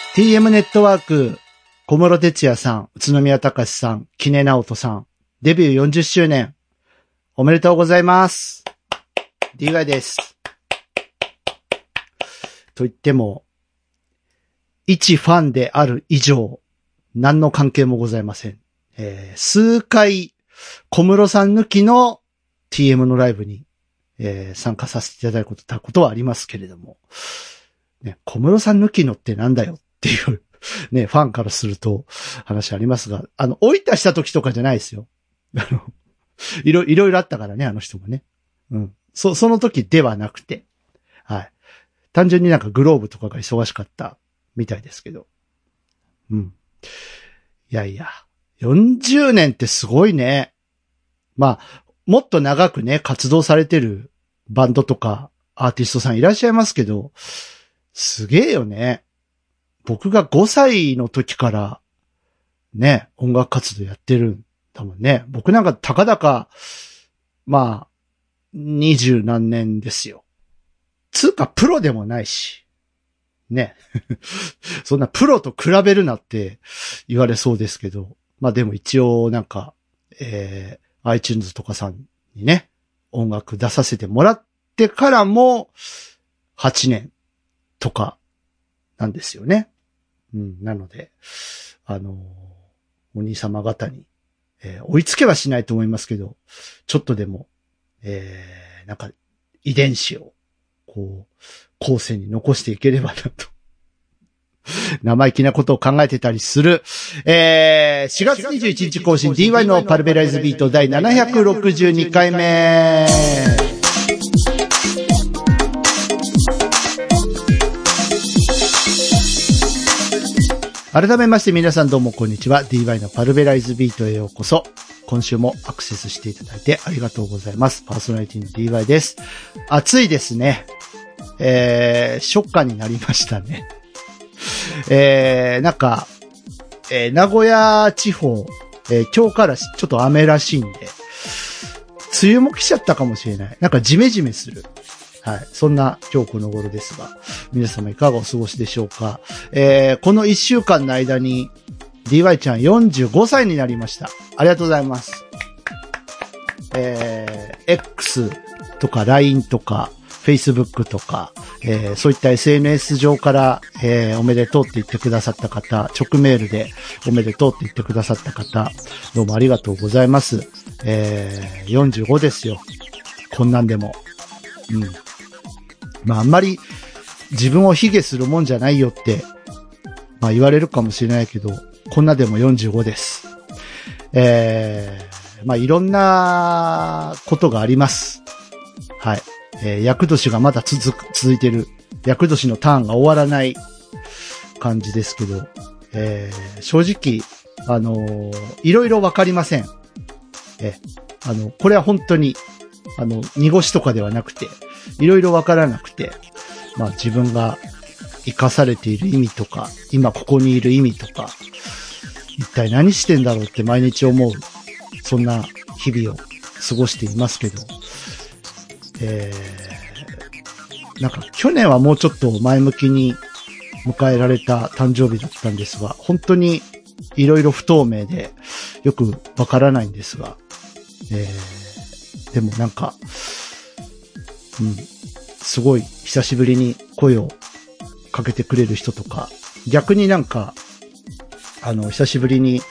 TM ネットワーク、小室哲也さん、宇都宮隆さん、木根直人さん、デビュー40周年、おめでとうございます。DY です。と言っても、一ファンである以上、何の関係もございません。数回、小室さん抜きの TM のライブに、参加させていただいたことはありますけれども、ね、小室さん抜きのってなんだよっていうね、ファンからすると話ありますが、追い出した時とかじゃないですよ。いろいろあったからね、あの人もね。うん。その時ではなくて、はい。単純になんかグローブとかが忙しかったみたいですけど。うん。いやいや、40年ってすごいね。まあ、もっと長くね、活動されてるバンドとかアーティストさんいらっしゃいますけど、すげえよね。僕が5歳の時からね、音楽活動やってるんだもんね。僕なんかたかだか、まあ、20何年ですよ。つうかプロでもないし。ね。そんなプロと比べるなって言われそうですけど。まあでも一応なんか、iTunes とかさんにね、音楽出させてもらってからも8年とかなんですよね。うん。なので、お兄様方に、追いつけはしないと思いますけど、ちょっとでも、なんか遺伝子を、こう、後世に残していければなと。生意気なことを考えてたりする。4月21日更新 DY のパルベライズビート第762回目。改めまして皆さんどうもこんにちは。DY のパルベライズビートへようこそ。今週もアクセスしていただいてありがとうございます。パーソナリティの DY です。暑いですね。初夏になりましたね。なんか、名古屋地方、今日からちょっと雨らしいんで、梅雨も来ちゃったかもしれない。なんかジメジメする。はい。そんな今日この頃ですが、皆様いかがお過ごしでしょうか。この1週間の間に DY ちゃん45歳になりました。ありがとうございます。X とか LINE とか Facebook とか、そういった SNS 上から、おめでとうって言ってくださった方、直メールでおめでとうって言ってくださった方、どうもありがとうございます。45ですよ。こんなんでも。うん。まああんまり自分を卑下するもんじゃないよって、まあ言われるかもしれないけど、こんなでも45です。まあいろんなことがあります。はい。厄年がまだ続いてる。厄年のターンが終わらない感じですけど、正直、いろいろわかりません。これは本当に、濁しとかではなくて、いろいろわからなくて、まあ自分が生かされている意味とか、今ここにいる意味とか、一体何してんだろうって毎日思う、そんな日々を過ごしていますけど、なんか去年はもうちょっと前向きに迎えられた誕生日だったんですが、本当にいろいろ不透明でよくわからないんですが、でもなんか、うん、すごい久しぶりに声をかけてくれる人とか、逆になんか、久しぶりに、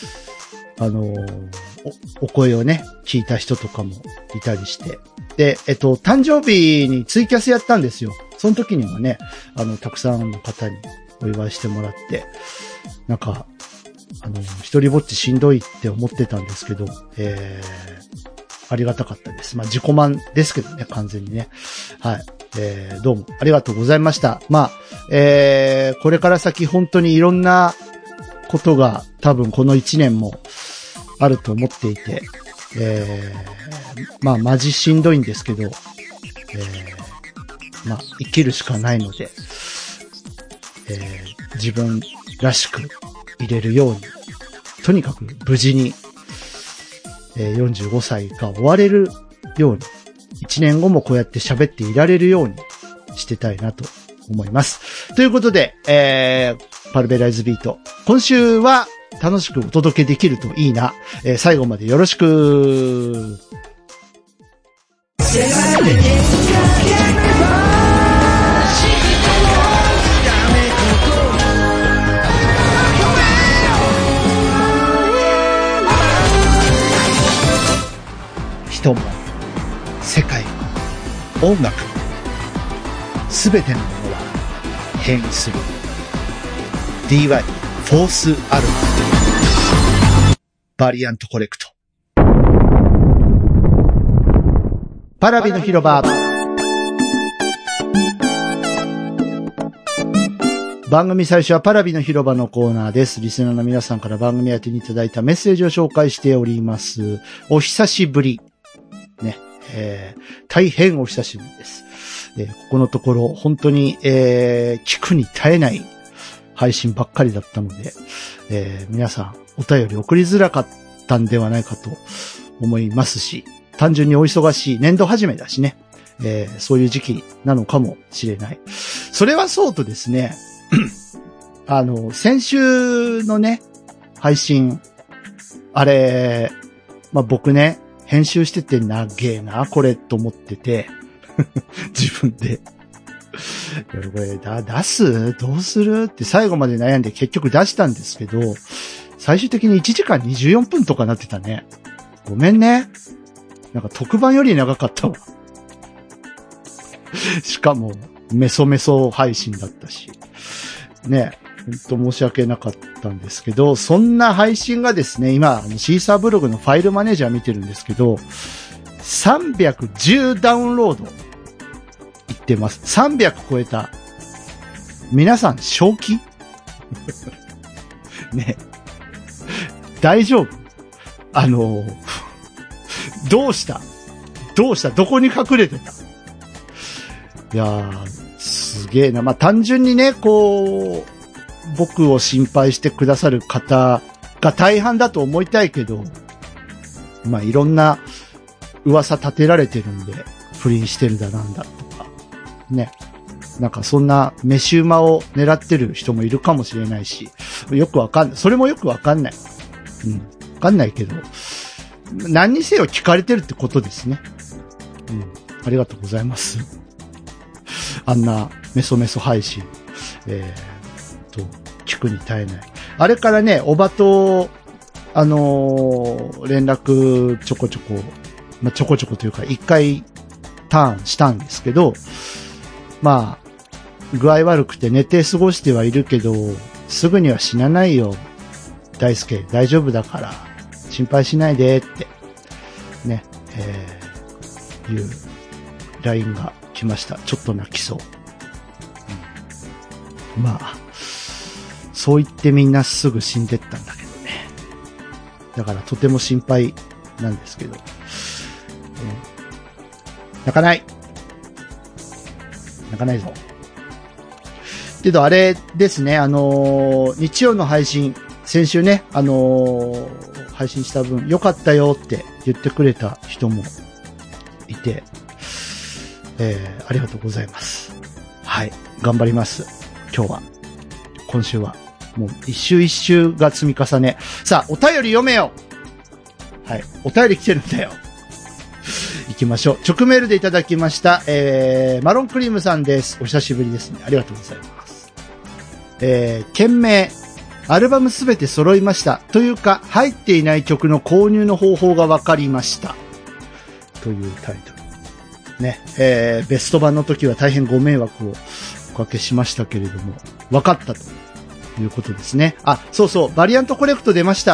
お声をね、聞いた人とかもいたりして、で、誕生日にツイキャスやったんですよ。その時にもね、たくさんの方にお祝いしてもらって、なんか、一人ぼっちしんどいって思ってたんですけど、ありがたかったです。まあ、自己満ですけどね、完全にね。はい。どうもありがとうございました。まあ、これから先本当にいろんなことが多分この1年もあると思っていて、まあ、マジしんどいんですけど、まあ、生きるしかないので、自分らしく入れるように、とにかく無事に、45歳が終われるように、1年後もこうやって喋っていられるようにしてたいなと思います。ということで、パルベライズビート。今週は楽しくお届けできるといいな。最後までよろしく。人も世界も音楽もすべてのものは変異する。 DY フォースアルバムバリアントコレクト。パラビの広場。番組最初はパラビの広場のコーナーです。リスナーの皆さんから番組宛てにいただいたメッセージを紹介しております。お久しぶり。ね。大変お久しぶりです。ここのところ、本当に、聞くに耐えない配信ばっかりだったので、皆さんお便り送りづらかったんではないかと思いますし、単純にお忙しい年度始めだしね、そういう時期なのかもしれない。それはそうとですね、先週のね、配信、あれ、僕ね、編集してて長えな、これ、と思ってて、自分で。これ、出す？どうする？って最後まで悩んで結局出したんですけど、最終的に1時間24分とかなってたね。ごめんね。なんか特番より長かったわ。しかも、メソメソ配信だったし。ね。本当申し訳なかったんですけど、そんな配信がですね、今、シーサーブログのファイルマネージャー見てるんですけど、310ダウンロードいってます。300超えた。皆さん、正気ね。大丈夫？どうしたどこに隠れてた？いやー、すげえな。単純にね、僕を心配してくださる方が大半だと思いたいけど、いろんな噂立てられてるんで、不倫してるだなんだとか、ね。なんかそんな飯馬を狙ってる人もいるかもしれないし、よくわかんない。それもよくわかんない。わかんないけど、何にせよ聞かれてるってことですね。ありがとうございます。あんなメソメソ配信。聞くに耐えない。あれからね、おばと、連絡ちょこちょこ、ちょこちょこというか、一回ターンしたんですけど、具合悪くて寝て過ごしてはいるけど、すぐには死なないよ。大輔、大丈夫だから、心配しないで、って、ね、いう LINE が来ました。ちょっと泣きそう。そう言ってみんなすぐ死んでったんだけどね。だからとても心配なんですけど。泣かない。泣かないぞ。けどあれですね、日曜の配信、先週ね、配信した分、良かったよって言ってくれた人もいて、ありがとうございます。はい、頑張ります。今週は。もう一周一周が積み重ね。さあ、お便り読めよ。はい。お便り来てるんだよ。行きましょう。直メールでいただきました。マロンクリームさんです。お久しぶりですね。ありがとうございます。件名、アルバムすべて揃いました。というか、入っていない曲の購入の方法が分かりました。というタイトル。ね。ベスト版の時は大変ご迷惑をおかけしましたけれども、分かったということですね。そうそう、バリアントコレクト出ました。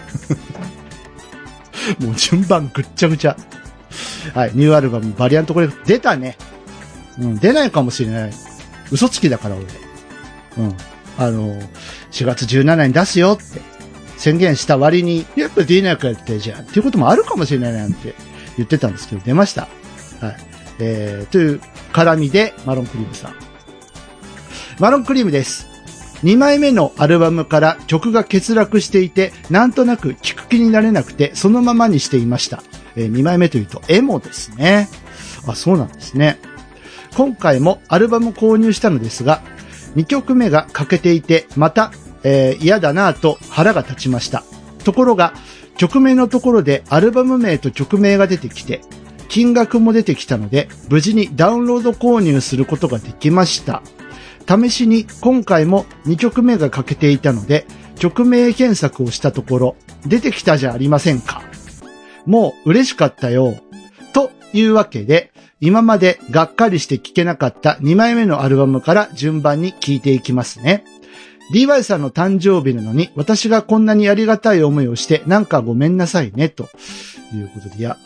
もう順番ぐっちゃぐちゃ。はい、ニューアルバムバリアントコレクト出たね。出ないかもしれない。嘘つきだから俺。4月17に出すよって宣言した割に、やっぱ出なかったじゃんっていうこともあるかもしれないなんて言ってたんですけど、出ました。はい。という絡みでマロンクリームさん。マロンクリームです。2枚目のアルバムから曲が欠落していて、なんとなく聴く気になれなくて、そのままにしていました。2枚目というと、エモですね。そうなんですね。 今回もアルバム購入したのですが、2曲目が欠けていて、また、嫌だなぁと腹が立ちました。ところが、曲名のところでアルバム名と曲名が出てきて、金額も出てきたので、無事にダウンロード購入することができました。試しに今回も2曲目が欠けていたので、曲名検索をしたところ、出てきたじゃありませんか。もう嬉しかったよ。というわけで、今までがっかりして聴けなかった2枚目のアルバムから順番に聴いていきますね。DY さんの誕生日なのに私がこんなにありがたい思いをしてなんかごめんなさいね、ということで、いや、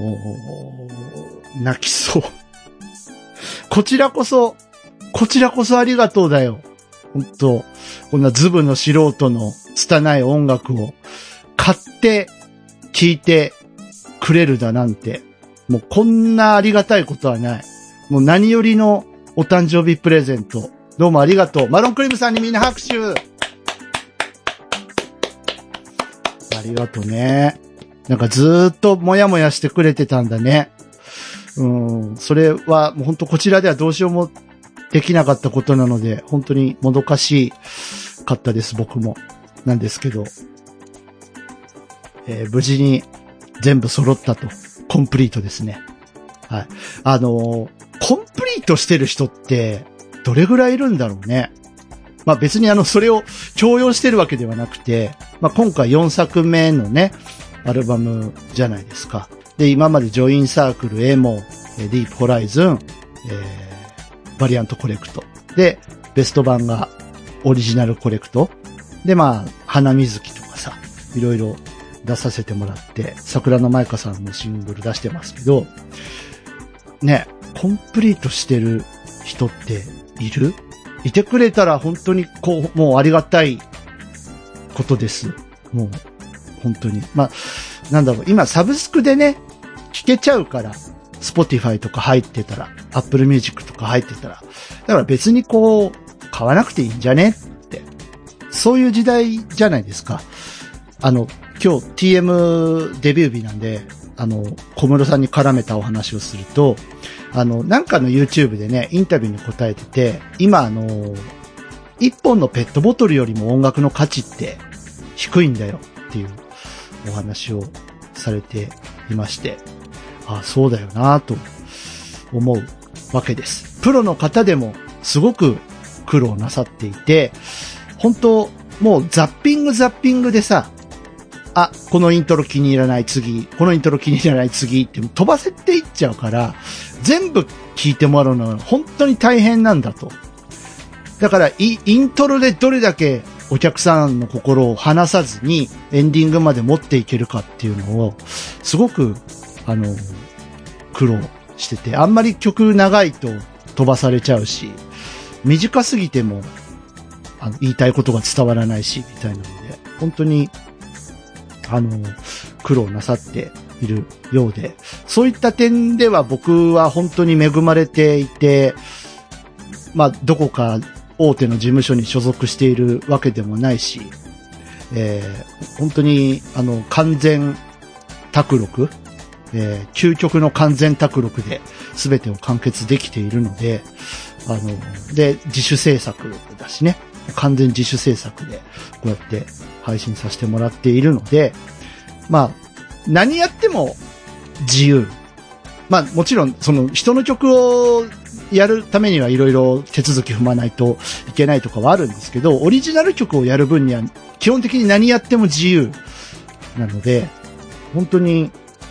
泣きそう。こちらこそありがとうだよ。本当こんなズブの素人の拙い音楽を買って聴いてくれるだなんて。もうこんなありがたいことはない。もう何よりのお誕生日プレゼント。どうもありがとう。マロンクリームさんにみんな拍手。ありがとうね。なんかずーっともやもやしてくれてたんだね。それはもう本当こちらではどうしようもできなかったことなので、本当にもどかしかったです、僕も。なんですけど、無事に全部揃ったと。コンプリートですね。はい。コンプリートしてる人って、どれぐらいいるんだろうね。まあ別にそれを強要してるわけではなくて、まあ今回4作目のね、アルバムじゃないですか。で、今までジョインサークル、エモ、ディープホライズン、バリアントコレクト。で、ベスト版がオリジナルコレクト。で、まあ、花水木とかさ、いろいろ出させてもらって、桜の舞香さんもシングル出してますけど、ね、コンプリートしてる人っていてくれたら本当にもうありがたいことです。もう、本当に。まあ、なんだろう、今サブスクでね、聞けちゃうから、Spotify とか入ってたら、Apple Music とか入ってたら、だから別に買わなくていいんじゃねって、そういう時代じゃないですか。今日 TM デビュー日なんで、小室さんに絡めたお話をすると、なんかの YouTube でね、インタビューに答えてて、今一本のペットボトルよりも音楽の価値って低いんだよっていうお話をされていまして、ああ、そうだよなと思うわけです。プロの方でもすごく苦労なさっていて、本当もうザッピングでさ、あ、このイントロ気に入らない次、このイントロ気に入らない次って飛ばせていっちゃうから、全部聞いてもらうのは本当に大変なんだと。だからイントロでどれだけお客さんの心を離さずにエンディングまで持っていけるかっていうのを、すごく、苦労してて、あんまり曲長いと飛ばされちゃうし、短すぎても、言いたいことが伝わらないし、みたいなので、本当に、苦労なさっているようで、そういった点では僕は本当に恵まれていて、まあ、どこか大手の事務所に所属しているわけでもないし、本当に、完全卓録、究極の完全卓録で全てを完結できているので、で、自主制作だしね、完全自主制作でこうやって配信させてもらっているので、まあ、何やっても自由。まあもちろんその人の曲をやるためにはいろいろ手続き踏まないといけないとかはあるんですけど、オリジナル曲をやる分には基本的に何やっても自由なので、本当に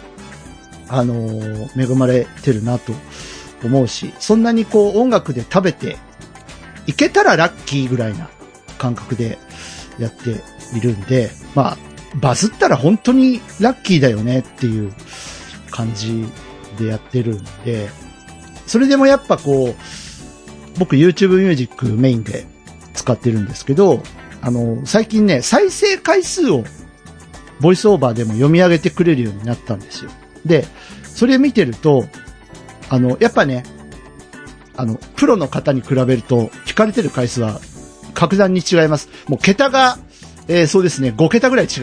恵まれてるなと思うし、そんなに音楽で食べていけたらラッキーぐらいな感覚でやっているんで、まあバズったら本当にラッキーだよねっていう感じでやってるんで、それでもやっぱ僕 YouTube ミュージックメインで使ってるんですけど、最近ね、再生回数をボイスオーバーでも読み上げてくれるようになったんですよ。で、それ見てると、やっぱね、プロの方に比べると聞かれてる回数は格段に違います。もう桁が、そうですね、5桁ぐらい違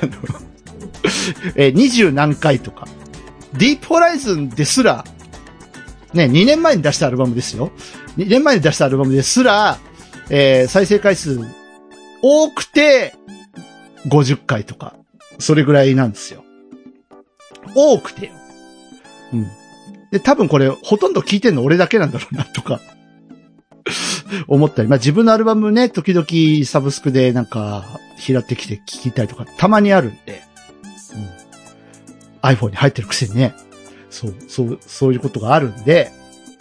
う。20何回とか。ディープホライズンですら、 ね、2年前に出したアルバムですよ。2年前に出したアルバムですら、再生回数多くて50回とか、それぐらいなんですよ。多くてよ。うん。で、多分これほとんど聞いてんの俺だけなんだろうなとか思ったり、まあ自分のアルバムね、時々サブスクでなんか拾ってきて聞きたいとかたまにあるんで、うん、iPhone に入ってるくせにね、そういうことがあるんで、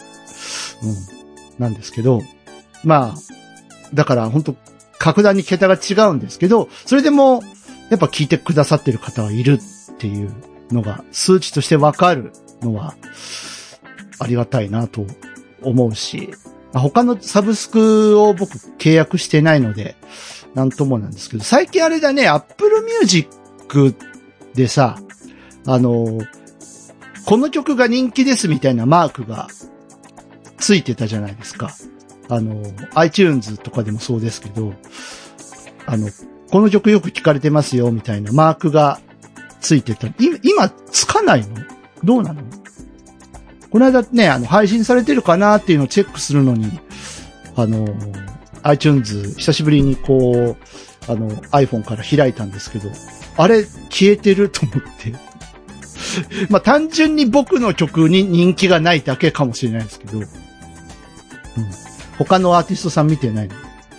なんですけど、まあ、だから本当格段に桁が違うんですけど、それでもやっぱ聞いてくださってる方はいるっていうのが数値としてわかるのはありがたいなと思うし、他のサブスクを僕契約してないのでなんともなんですけど、最近あれだね、Apple Music でさ、この曲が人気ですみたいなマークがついてたじゃないですか。iTunes とかでもそうですけど、この曲よく聴かれてますよみたいなマークがついてた。今つかないの？どうなの？この間ね、配信されてるかなっていうのをチェックするのに、iTunes 久しぶりにこう、iPhone から開いたんですけど、あれ消えてると思って。まあ、単純に僕の曲に人気がないだけかもしれないですけど、他のアーティストさん見てないの。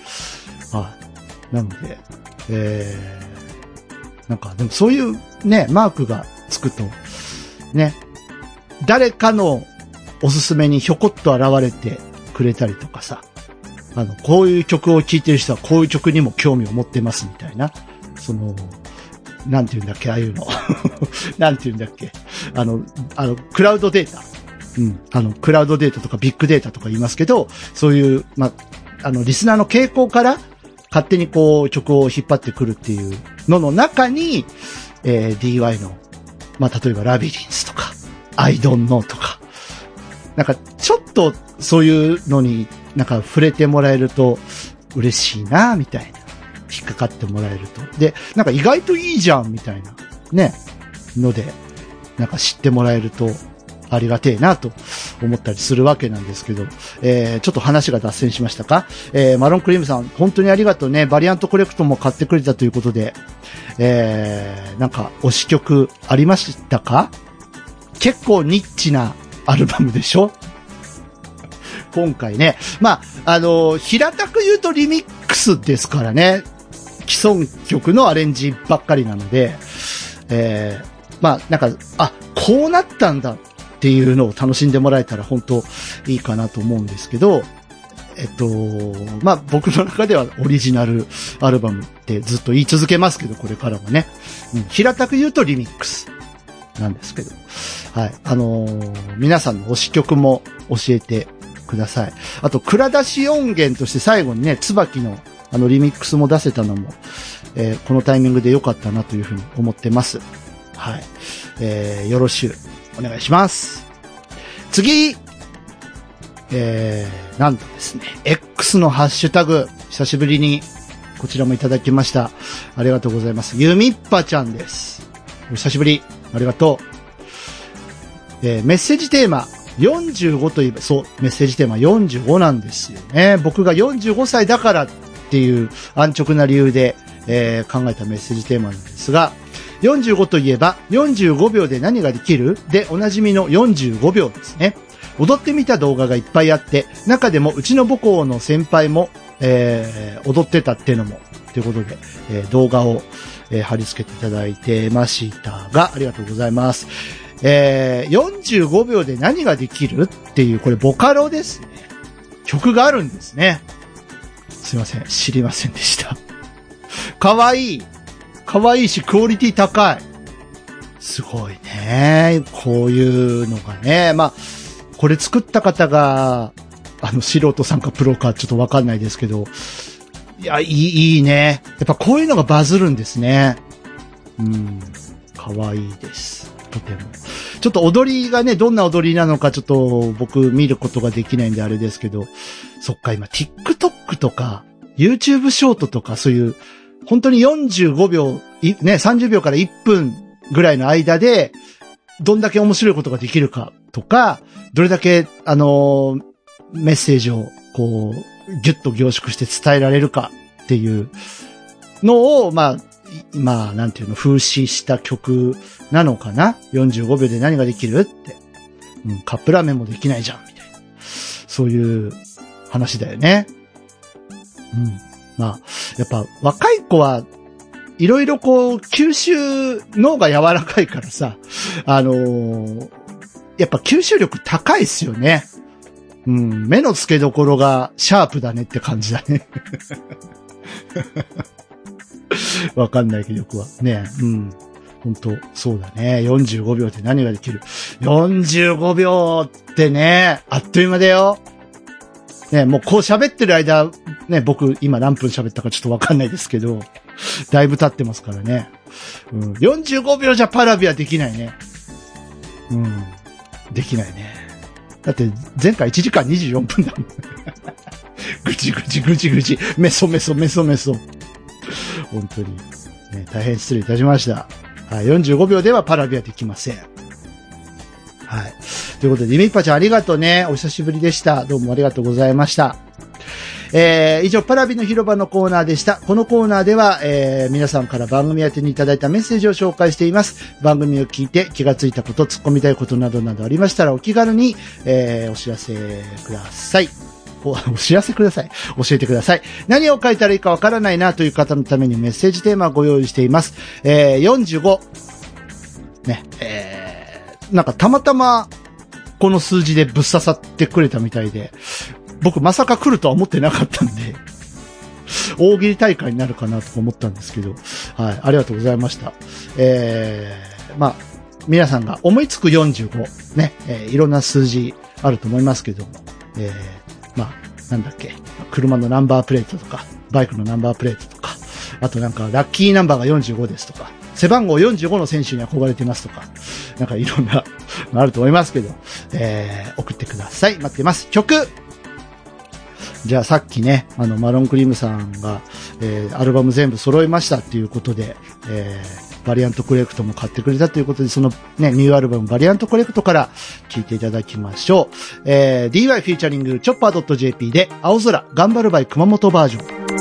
なので、なんか、でもそういうね、マークがつくと、ね、誰かのおすすめにひょこっと現れてくれたりとかさ、こういう曲を聴いてる人はこういう曲にも興味を持ってますみたいな、なんて言うんだっけ、ああいうの。なんて言うんだっけ。クラウドデータ。クラウドデータとかビッグデータとか言いますけど、そういう、リスナーの傾向から勝手にこう曲を引っ張ってくるっていうのの中に、DY の、例えばラビリンスとか、I don't know とか、なんかちょっとそういうのになんか触れてもらえると嬉しいな、みたいな。引っかかってもらえると。で、なんか意外といいじゃんみたいな、ね、ので、なんか知ってもらえるとありがてえなと思ったりするわけなんですけど、ちょっと話が脱線しましたか？マロンクリームさん、本当にありがとうね。バリアントコレクトも買ってくれたということで、なんか推し曲ありましたか？結構ニッチなアルバムでしょ？今回ね。平たく言うとリミックスですからね。既存曲のアレンジばっかりなので、なんか、こうなったんだっていうのを楽しんでもらえたら本当いいかなと思うんですけど、僕の中ではオリジナルアルバムってずっと言い続けますけど、これからもね。平たく言うとリミックスなんですけど、はい。皆さんの推し曲も教えてください。あと、蔵出し音源として最後にね、椿のリミックスも出せたのも、このタイミングで良かったなというふうに思ってます。はい。よろしゅうお願いします。次、なんとですね、X のハッシュタグ、久しぶりにこちらもいただきました。ありがとうございます。ゆみっぱちゃんです。お久しぶり。ありがとう。メッセージテーマ、45といえば、そう、メッセージテーマ45なんですよね。僕が45歳だからっていう安直な理由で、考えたメッセージテーマなんですが、45といえば45秒で何ができるでおなじみの45秒ですね。踊ってみた動画がいっぱいあって、中でもうちの母校の先輩も、踊ってたっていうのも、ということで、動画を、貼り付けていただいてましたが、ありがとうございます。45秒で何ができるっていう、これボカロですね。曲があるんですね。すいません、知りませんでした。かわいい。かわいいし、クオリティ高い。すごいね。こういうのがね。これ作った方が、素人さんかプロかちょっとわかんないですけど、いや、いいね。やっぱこういうのがバズるんですね。かわいいです。とても。ちょっと踊りがね、どんな踊りなのかちょっと僕見ることができないんであれですけど、そっか、今 TikTok とか YouTube ショートとかそういう本当に45秒、ね、30秒から1分ぐらいの間でどんだけ面白いことができるかとか、どれだけ、メッセージを、こう、ギュッと凝縮して伝えられるかっていうのを、まあ、なんていうの、風刺した曲なのかな ?45 秒で何ができるって。カップラーメンもできないじゃん、みたいな。そういう話だよね。まあ、やっぱ若い子はいろいろこう、吸収、脳が柔らかいからさ、やっぱ吸収力高いっすよね。目の付けどころがシャープだねって感じだね。わかんないけどよくは。ね。本当そうだね。45秒で何ができる ?45 秒ってね、あっという間だよ。ね、もうこう喋ってる間、ね、僕今何分喋ったかちょっとわかんないですけど、だいぶ経ってますからね。45秒じゃパラビはできないね。できないね。だって前回1時間24分だもん。ぐちぐちぐちぐち、メソメソメソメソ。本当に、ね、大変失礼いたしました。はい、45秒ではパラビはできません。はい。ということで、リミッパちゃんありがとうね。お久しぶりでした。どうもありがとうございました。以上、パラビの広場のコーナーでした。このコーナーでは、皆さんから番組宛てにいただいたメッセージを紹介しています。番組を聞いて気がついたこと、突っ込みたいことなどなどありましたらお気軽に、お知らせください。お知らせください。教えてください。何を書いたらいいかわからないなという方のためにメッセージテーマをご用意しています。45。ね、なんかたまたまこの数字でぶっ刺さってくれたみたいで、僕まさか来るとは思ってなかったんで、大喜利大会になるかなと思ったんですけど、はい、ありがとうございました。まあ、皆さんが思いつく45、ね、いろんな数字あると思いますけども、まあ、なんだっけ、車のナンバープレートとか、バイクのナンバープレートとか、あとなんかラッキーナンバーが45ですとか、背番号45の選手に憧れてますとか、なんかいろんなのあると思いますけど、送ってください。待ってます。曲じゃあさっきね、マロンクリームさんが、アルバム全部揃いましたっていうことで、バリアントコレクトも買ってくれたということで、そのね、ニューアルバムバリアントコレクトから聴いていただきましょう。DY フィーチャリングチョッパー .jp で青空頑張るバイ熊本バージョン。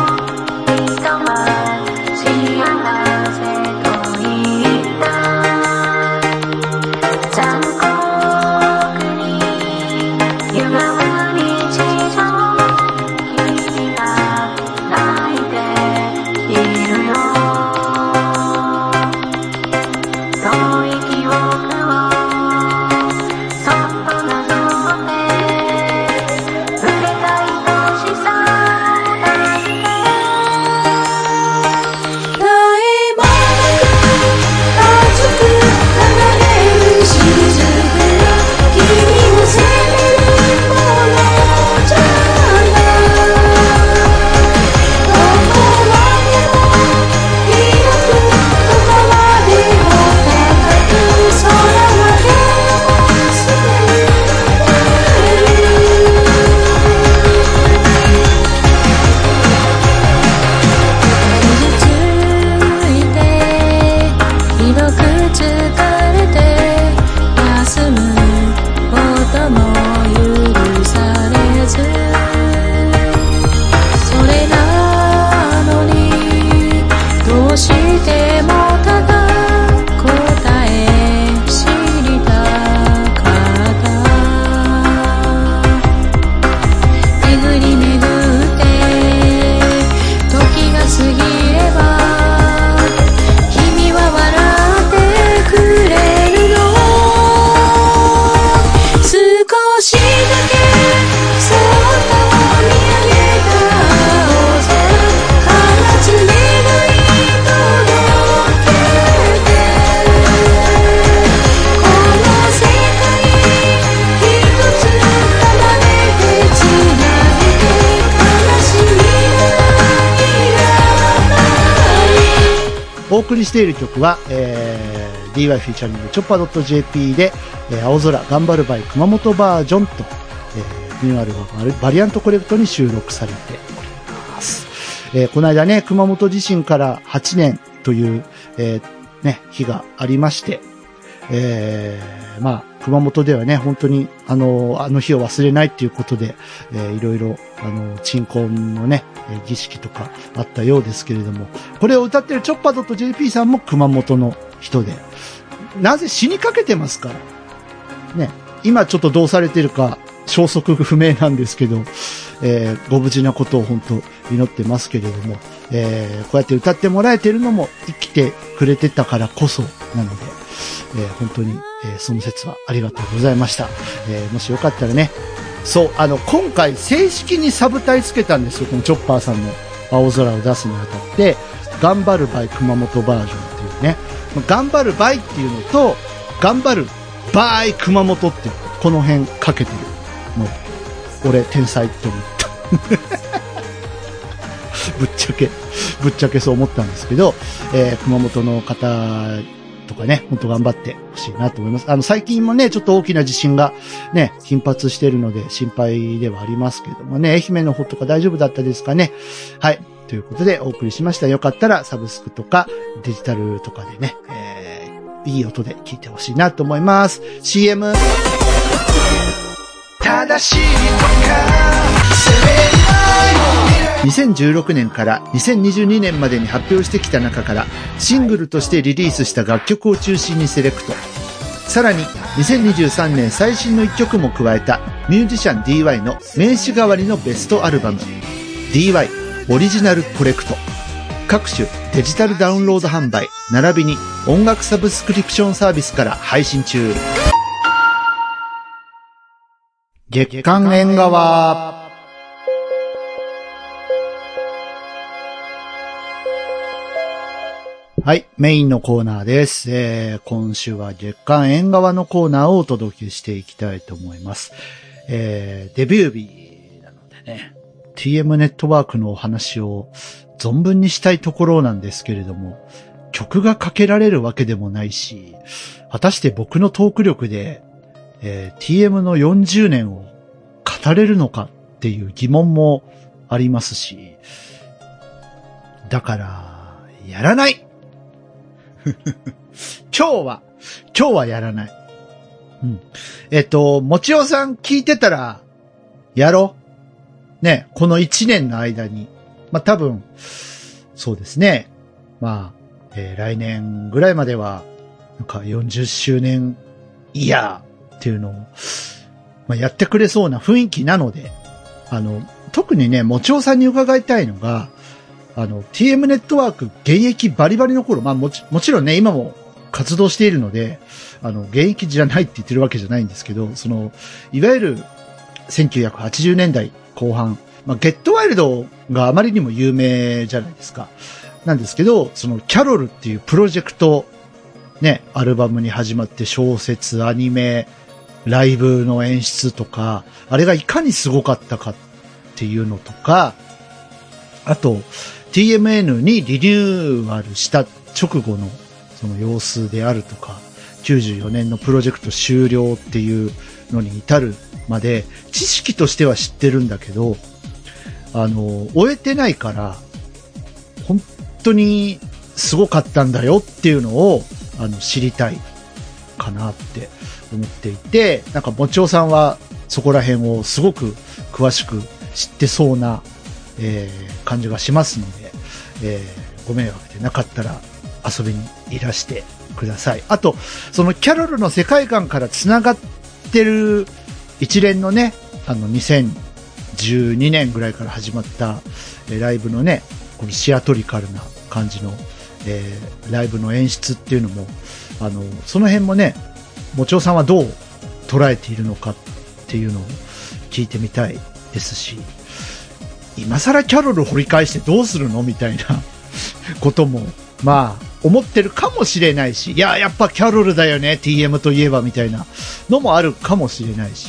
幸せと言ったお送りしている曲は、DY フィーチャリングチョッパー .jp で、青空頑張るバイ熊本バージョンと、ニューアルバムバリアントコレクトに収録されております。この間ね、熊本地震から8年という、ね、日がありまして、まあ、熊本ではね、本当に、あの日を忘れないっていうことで、いろいろ、鎮魂のね、儀式とかあったようですけれども、これを歌ってるチョッパー .jp さんも熊本の人で、なぜ死にかけてますから。ね、今ちょっとどうされてるか、消息不明なんですけど、ご無事なことを本当祈ってますけれども、こうやって歌ってもらえてるのも生きてくれてたからこそなので、本当に、その説はありがとうございました。もしよかったらね、そう、今回正式にサブタイつけたんですよ、このチョッパーさんの青空を出すにあたって、頑張るバイ熊本バージョンっていうね、頑張るバイっていうのと、頑張るバイ熊本っていう、この辺かけてる。もう、俺天才って思った。ぶっちゃけそう思ったんですけど、熊本の方とかね、本当頑張ってほしいなと思います。最近もね、ちょっと大きな地震がね、頻発しているので心配ではありますけどもね、愛媛の方とか大丈夫だったですかね。はい。ということでお送りしました。よかったらサブスクとかデジタルとかでね、いい音で聞いてほしいなと思います。CM。正しいのか2016年から2022年までに発表してきた中からシングルとしてリリースした楽曲を中心にセレクト。さらに2023年最新の1曲も加えたミュージシャン DY の名刺代わりのベストアルバム DY オリジナルコレクト。各種デジタルダウンロード販売並びに音楽サブスクリプションサービスから配信中。月刊縁側。はい、メインのコーナーです。今週は月刊縁側のコーナーをお届けしていきたいと思います。デビュー日なのでね、TM ネットワークのお話を存分にしたいところなんですけれども、曲がかけられるわけでもないし、果たして僕のトーク力で、TM の40年を語れるのかっていう疑問もありますし、だから、やらない今日はやらない。うん。もちおさん聞いてたら、やろう。ね、この1年の間に。まあ、多分、そうですね。まあ、来年ぐらいまでは、なんか40周年イヤーっていうのを、まあ、やってくれそうな雰囲気なので、特にね、もちおさんに伺いたいのが、TM ネットワーク現役バリバリの頃、まあもちろんね、今も活動しているので、現役じゃないって言ってるわけじゃないんですけど、いわゆる1980年代後半、まあ、ゲットワイルドがあまりにも有名じゃないですか。なんですけど、キャロルっていうプロジェクト、ね、アルバムに始まって小説、アニメ、ライブの演出とか、あれがいかにすごかったかっていうのとか、あと、TMN にリニューアルした直後のその様子であるとか、94年のプロジェクト終了っていうのに至るまで、知識としては知ってるんだけど、終えてないから、本当にすごかったんだよっていうのを、知りたいかなって思っていて、なんかもちおさんはそこら辺をすごく詳しく知ってそうな感じがしますので、ご迷惑でなかったら遊びにいらしてください。あと、そのキャロルの世界観から繋がってる一連のね、2012年ぐらいから始まったライブのね、このシアトリカルな感じの、ライブの演出っていうのも、その辺もね、もちおさんはどう捉えているのかっていうのを聞いてみたいですし、今更キャロル掘り返してどうするのみたいなことも、まあ、思ってるかもしれないし、いや、やっぱキャロルだよね、TM といえばみたいなのもあるかもしれない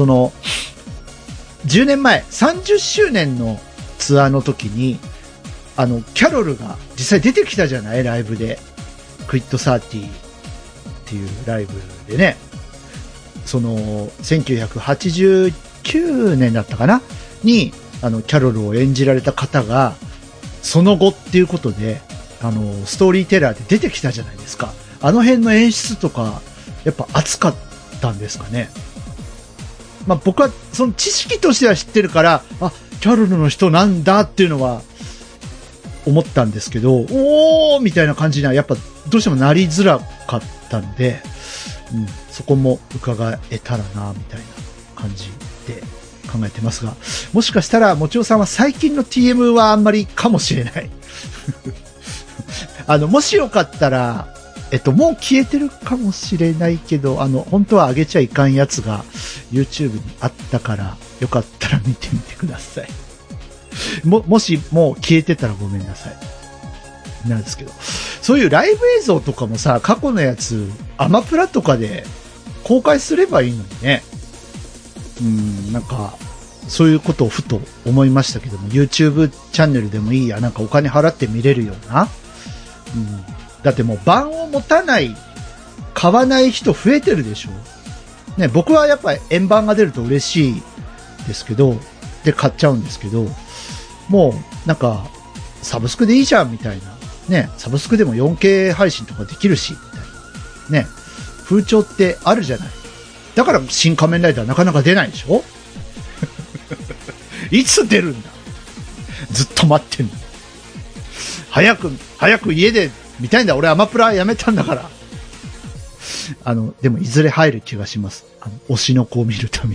し、10年前、30周年のツアーの時に、 キャロルが実際出てきたじゃないライブで。クイット30っていうライブでね。1989年だったかなに、キャロルを演じられた方が、その後っていうことで、ストーリーテラーで出てきたじゃないですか。あの辺の演出とか、やっぱ熱かったんですかね。まあ僕はその知識としては知ってるから、キャロルの人なんだっていうのは思ったんですけど、おーみたいな感じにはやっぱどうしてもなりづらかったので、そこも伺えたらな、みたいな感じで考えてますが、もしかしたらもちおさんは最近の TM はあんまりかもしれない。もしよかったら、もう消えてるかもしれないけど、本当は上げちゃいかんやつが YouTube にあったから、よかったら見てみてください。もしもう消えてたらごめんなさい。なんですけど。そういうライブ映像とかもさ、過去のやつ、アマプラとかで公開すればいいのにね。なんか、そういうことをふと思いましたけども、YouTube チャンネルでもいいや、なんかお金払って見れるような。だってもう盤を持たない、買わない人増えてるでしょ。ね、僕はやっぱり円盤が出ると嬉しいですけど、で買っちゃうんですけど、もうなんかサブスクでいいじゃんみたいな。ね、サブスクでも 4K 配信とかできるし、みたいな。ね、風潮ってあるじゃない。だから新仮面ライダーなかなか出ないでしょいつ出るんだずっと待ってんの。早く家で見たいんだ。俺アマプラやめたんだから。でもいずれ入る気がします。推しの子を見るため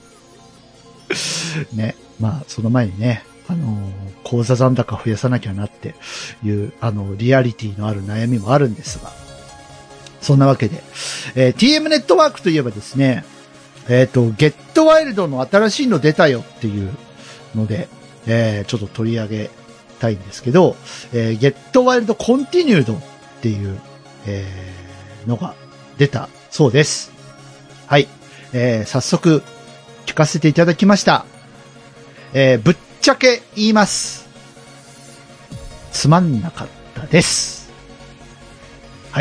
に。ね。まあ、その前にね、口座残高増やさなきゃなっていう、リアリティのある悩みもあるんですが。そんなわけで、TM ネットワークといえばですね、ゲットワイルドの新しいの出たよっていうので、ちょっと取り上げたいんですけど、ゲットワイルドコンティニュードっていう、のが出たそうです。はい。早速聞かせていただきました。ぶっちゃけ言います。つまんなかったです。はい。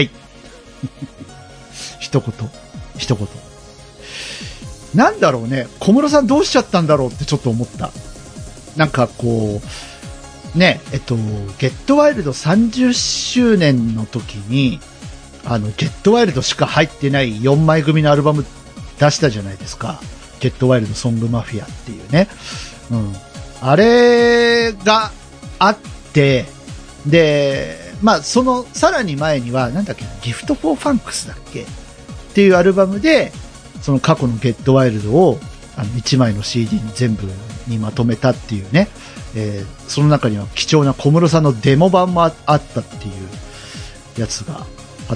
一言。なんだろうね。小室さんどうしちゃったんだろうってちょっと思った。なんかこう、ね、ゲットワイルド30周年の時に、ゲットワイルドしか入ってない4枚組のアルバム出したじゃないですか。ゲットワイルドソングマフィアっていうね。あれがあって、で、まあ、さらに前には、なんだっけ、ギフトフォーファンクスだっけっていうアルバムで、その過去のゲットワイルドを、1枚の CD に全部にまとめたっていうね。その中には貴重な小室さんのデモ版もあったっていうやつがあって、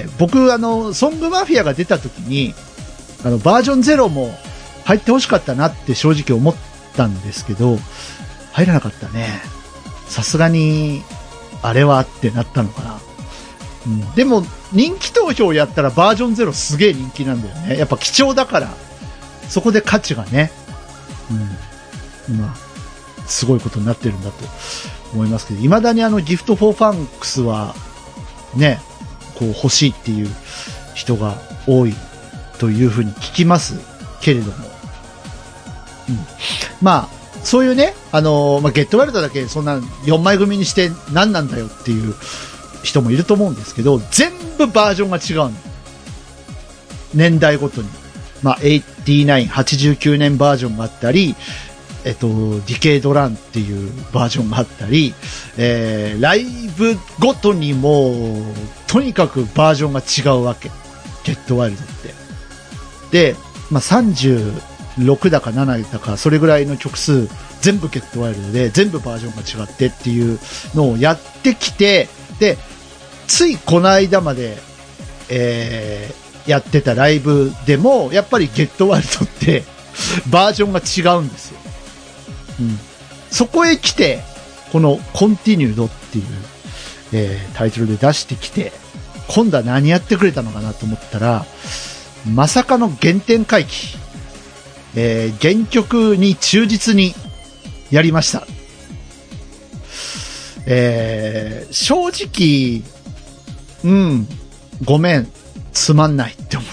僕、ソングマフィアが出た時に、バージョン0も入ってほしかったなって正直思ったんですけど、入らなかったね。さすがに、あれはってなったのかな。でも、人気投票やったらバージョン0すげえ人気なんだよね。やっぱ貴重だから、そこで価値がね、今、すごいことになってるんだと思いますけど、未だにギフトフォーファンクスは、ね、こう欲しいっていう人が多いというふうに聞きますけれども。まあ、そういうね、ゲットワイルドだけそんな4枚組にして何なんだよっていう人もいると思うんですけど、全部バージョンが違うの。年代ごとに。まあ、89、89年バージョンがあったり、ディケイドランっていうバージョンがあったり、ライブごとにもう、とにかくバージョンが違うわけ。ゲットワイルドって。で、まあ、36だか7だか、それぐらいの曲数、全部ゲットワイルドで、全部バージョンが違ってっていうのをやってきて、で、ついこの間まで、やってたライブでも、やっぱりゲットワイルドって、バージョンが違うんですよ。そこへ来て、このコンティニュードっていう、タイトルで出してきて、今度は何やってくれたのかなと思ったら、まさかの原点回帰。原曲に忠実にやりました。 正直、ごめん、つまんないって思った。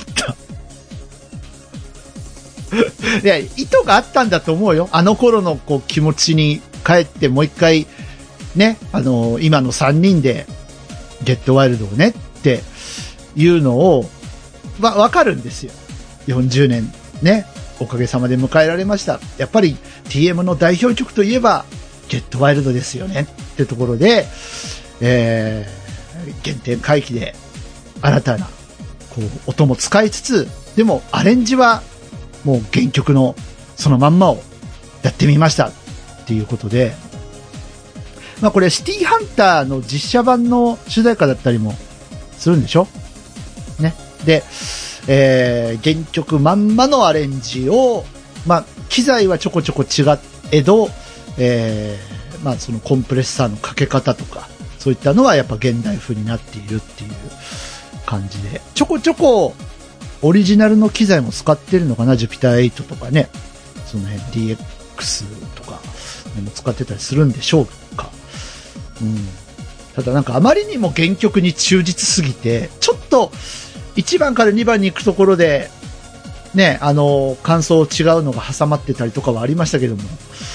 いや、意図があったんだと思うよ。あの頃のこう気持ちに帰ってもう一回、ね、今の3人で、ゲットワイルドをね、っていうのを、わかるんですよ。40年、ね、おかげさまで迎えられました。やっぱり TM の代表曲といえば、ゲットワイルドですよね、ってところで、原点回帰で、新たな、こう、音も使いつつ、でもアレンジは、もう原曲のそのまんまをやってみましたっていうことで、まあこれシティハンターの実写版の主題歌だったりもするんでしょね。で、原曲まんまのアレンジを、まあ機材はちょこちょこ違えど、まあそのコンプレッサーのかけ方とか、そういったのはやっぱ現代風になっているっていう感じで、ちょこちょこオリジナルの機材も使ってるのかな、ジュピター8とかね、その辺 DX とかも使ってたりするんでしょうか。ただなんかあまりにも原曲に忠実すぎて、ちょっと1番から2番に行くところで、ね、感想違うのが挟まってたりとかはありましたけども、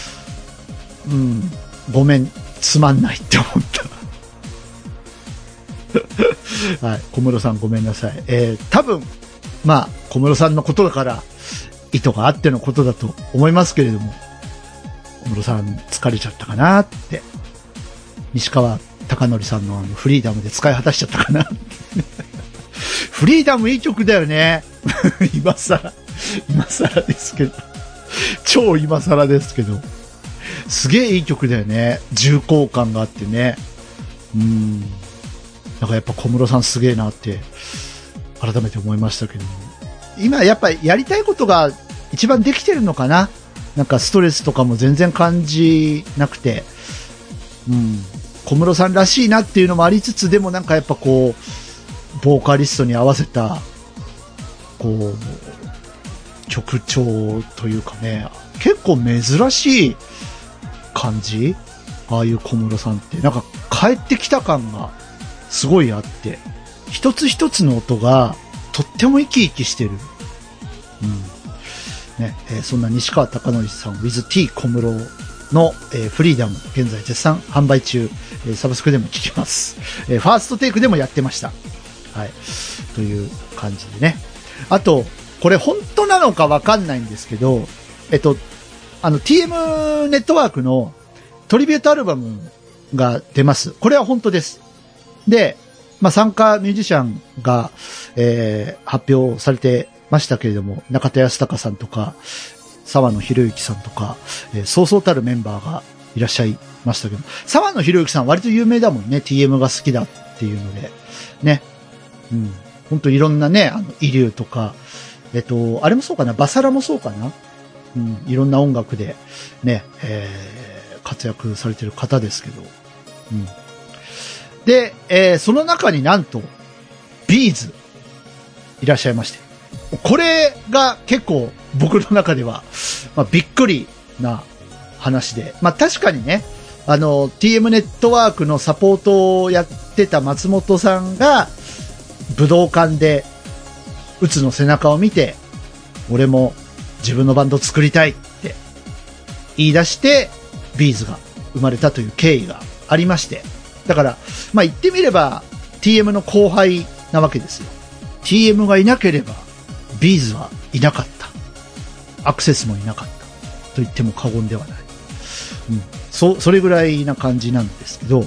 ごめん、つまんないって思った。はい、小室さんごめんなさい。多分、まあ、小室さんのことだから、意図があってのことだと思いますけれども、小室さん疲れちゃったかなって、西川貴教さんのフリーダムで使い果たしちゃったかな。フリーダムいい曲だよね。今更ですけど。超今更ですけど。すげえいい曲だよね。重厚感があってね。なんかやっぱ小室さんすげえなって、改めて思いましたけども。今やっぱやりたいことが一番できてるのかな。なんかストレスとかも全然感じなくて。小室さんらしいなっていうのもありつつ、でもなんかやっぱこう、ボーカリストに合わせた、こう、曲調というかね、結構珍しい感じ？ああいう小室さんって、なんか帰ってきた感がすごいあって、一つ一つの音がとっても生き生きしてる。ね、そんな西川貴教さん with T 小室の、フリーダム、現在絶賛販売中、サブスクでも聴きます。ファーストテイクでもやってました。はい。という感じでね。あと、これ本当なのかわかんないんですけど、TM ネットワークのトリビュートアルバムが出ます。これは本当です。で、まあ、参加ミュージシャンが、発表されてましたけれども、中田康隆さんとか、沢野博之さんとか、そうそうたるメンバーがいらっしゃいましたけど、沢野博之さん割と有名だもんね、TM が好きだっていうので、ね。本当いろんなね、イリューとか、あれもそうかな、バサラもそうかな。いろんな音楽でね、活躍されてる方ですけど。で、その中になんと、ビーズ、いらっしゃいまして。これが結構僕の中では、まあ、びっくりな話で。まあ、確かにね、TM ネットワークのサポートをやってた松本さんが、武道館で、うつの背中を見て、俺も自分のバンド作りたいって言い出して、ビーズが生まれたという経緯がありまして。だから、まあ、言ってみれば、TM の後輩なわけですよ。TM がいなければ、ビーズはいなかった。アクセスもいなかった。と言っても過言ではない。それぐらいな感じなんですけど、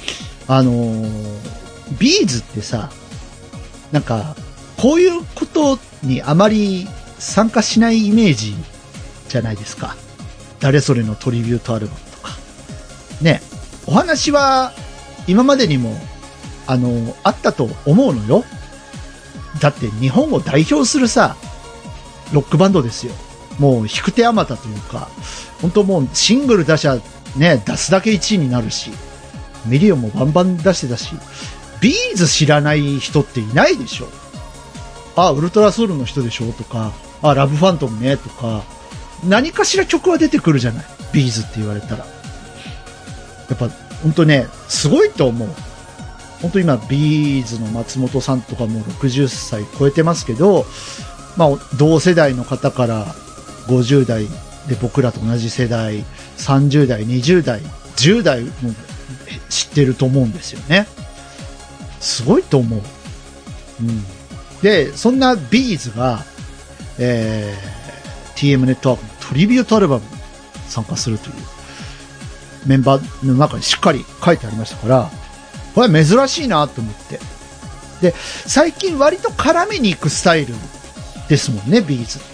ビーズってさ、なんか、こういうことにあまり参加しないイメージじゃないですか。誰それのトリビュートアルバムとか。ね、お話は今までにも、あったと思うのよ。だって日本を代表するさ、ロックバンドですよ。もう引く手あまたというか、本当もうシングル出しゃね、出すだけ1位になるし、ミリオンもバンバン出してたし、ビーズ知らない人っていないでしょ。あ、ウルトラソウルの人でしょとか、あ、ラブファントムねとか、何かしら曲は出てくるじゃない。ビーズって言われたら。やっぱ本当ね、すごいと思う。本当今、ビーズの松本さんとかも60歳超えてますけど、まあ、同世代の方から50代で僕らと同じ世代、30代、20代、10代も知ってると思うんですよね。すごいと思う。うん。で、そんなビーズが、TM ネットワークのトリビュートアルバムに参加するというメンバーの中にしっかり書いてありましたから、これは珍しいなと思って。で、最近割と絡めに行くスタイルですもんね、ビーズって。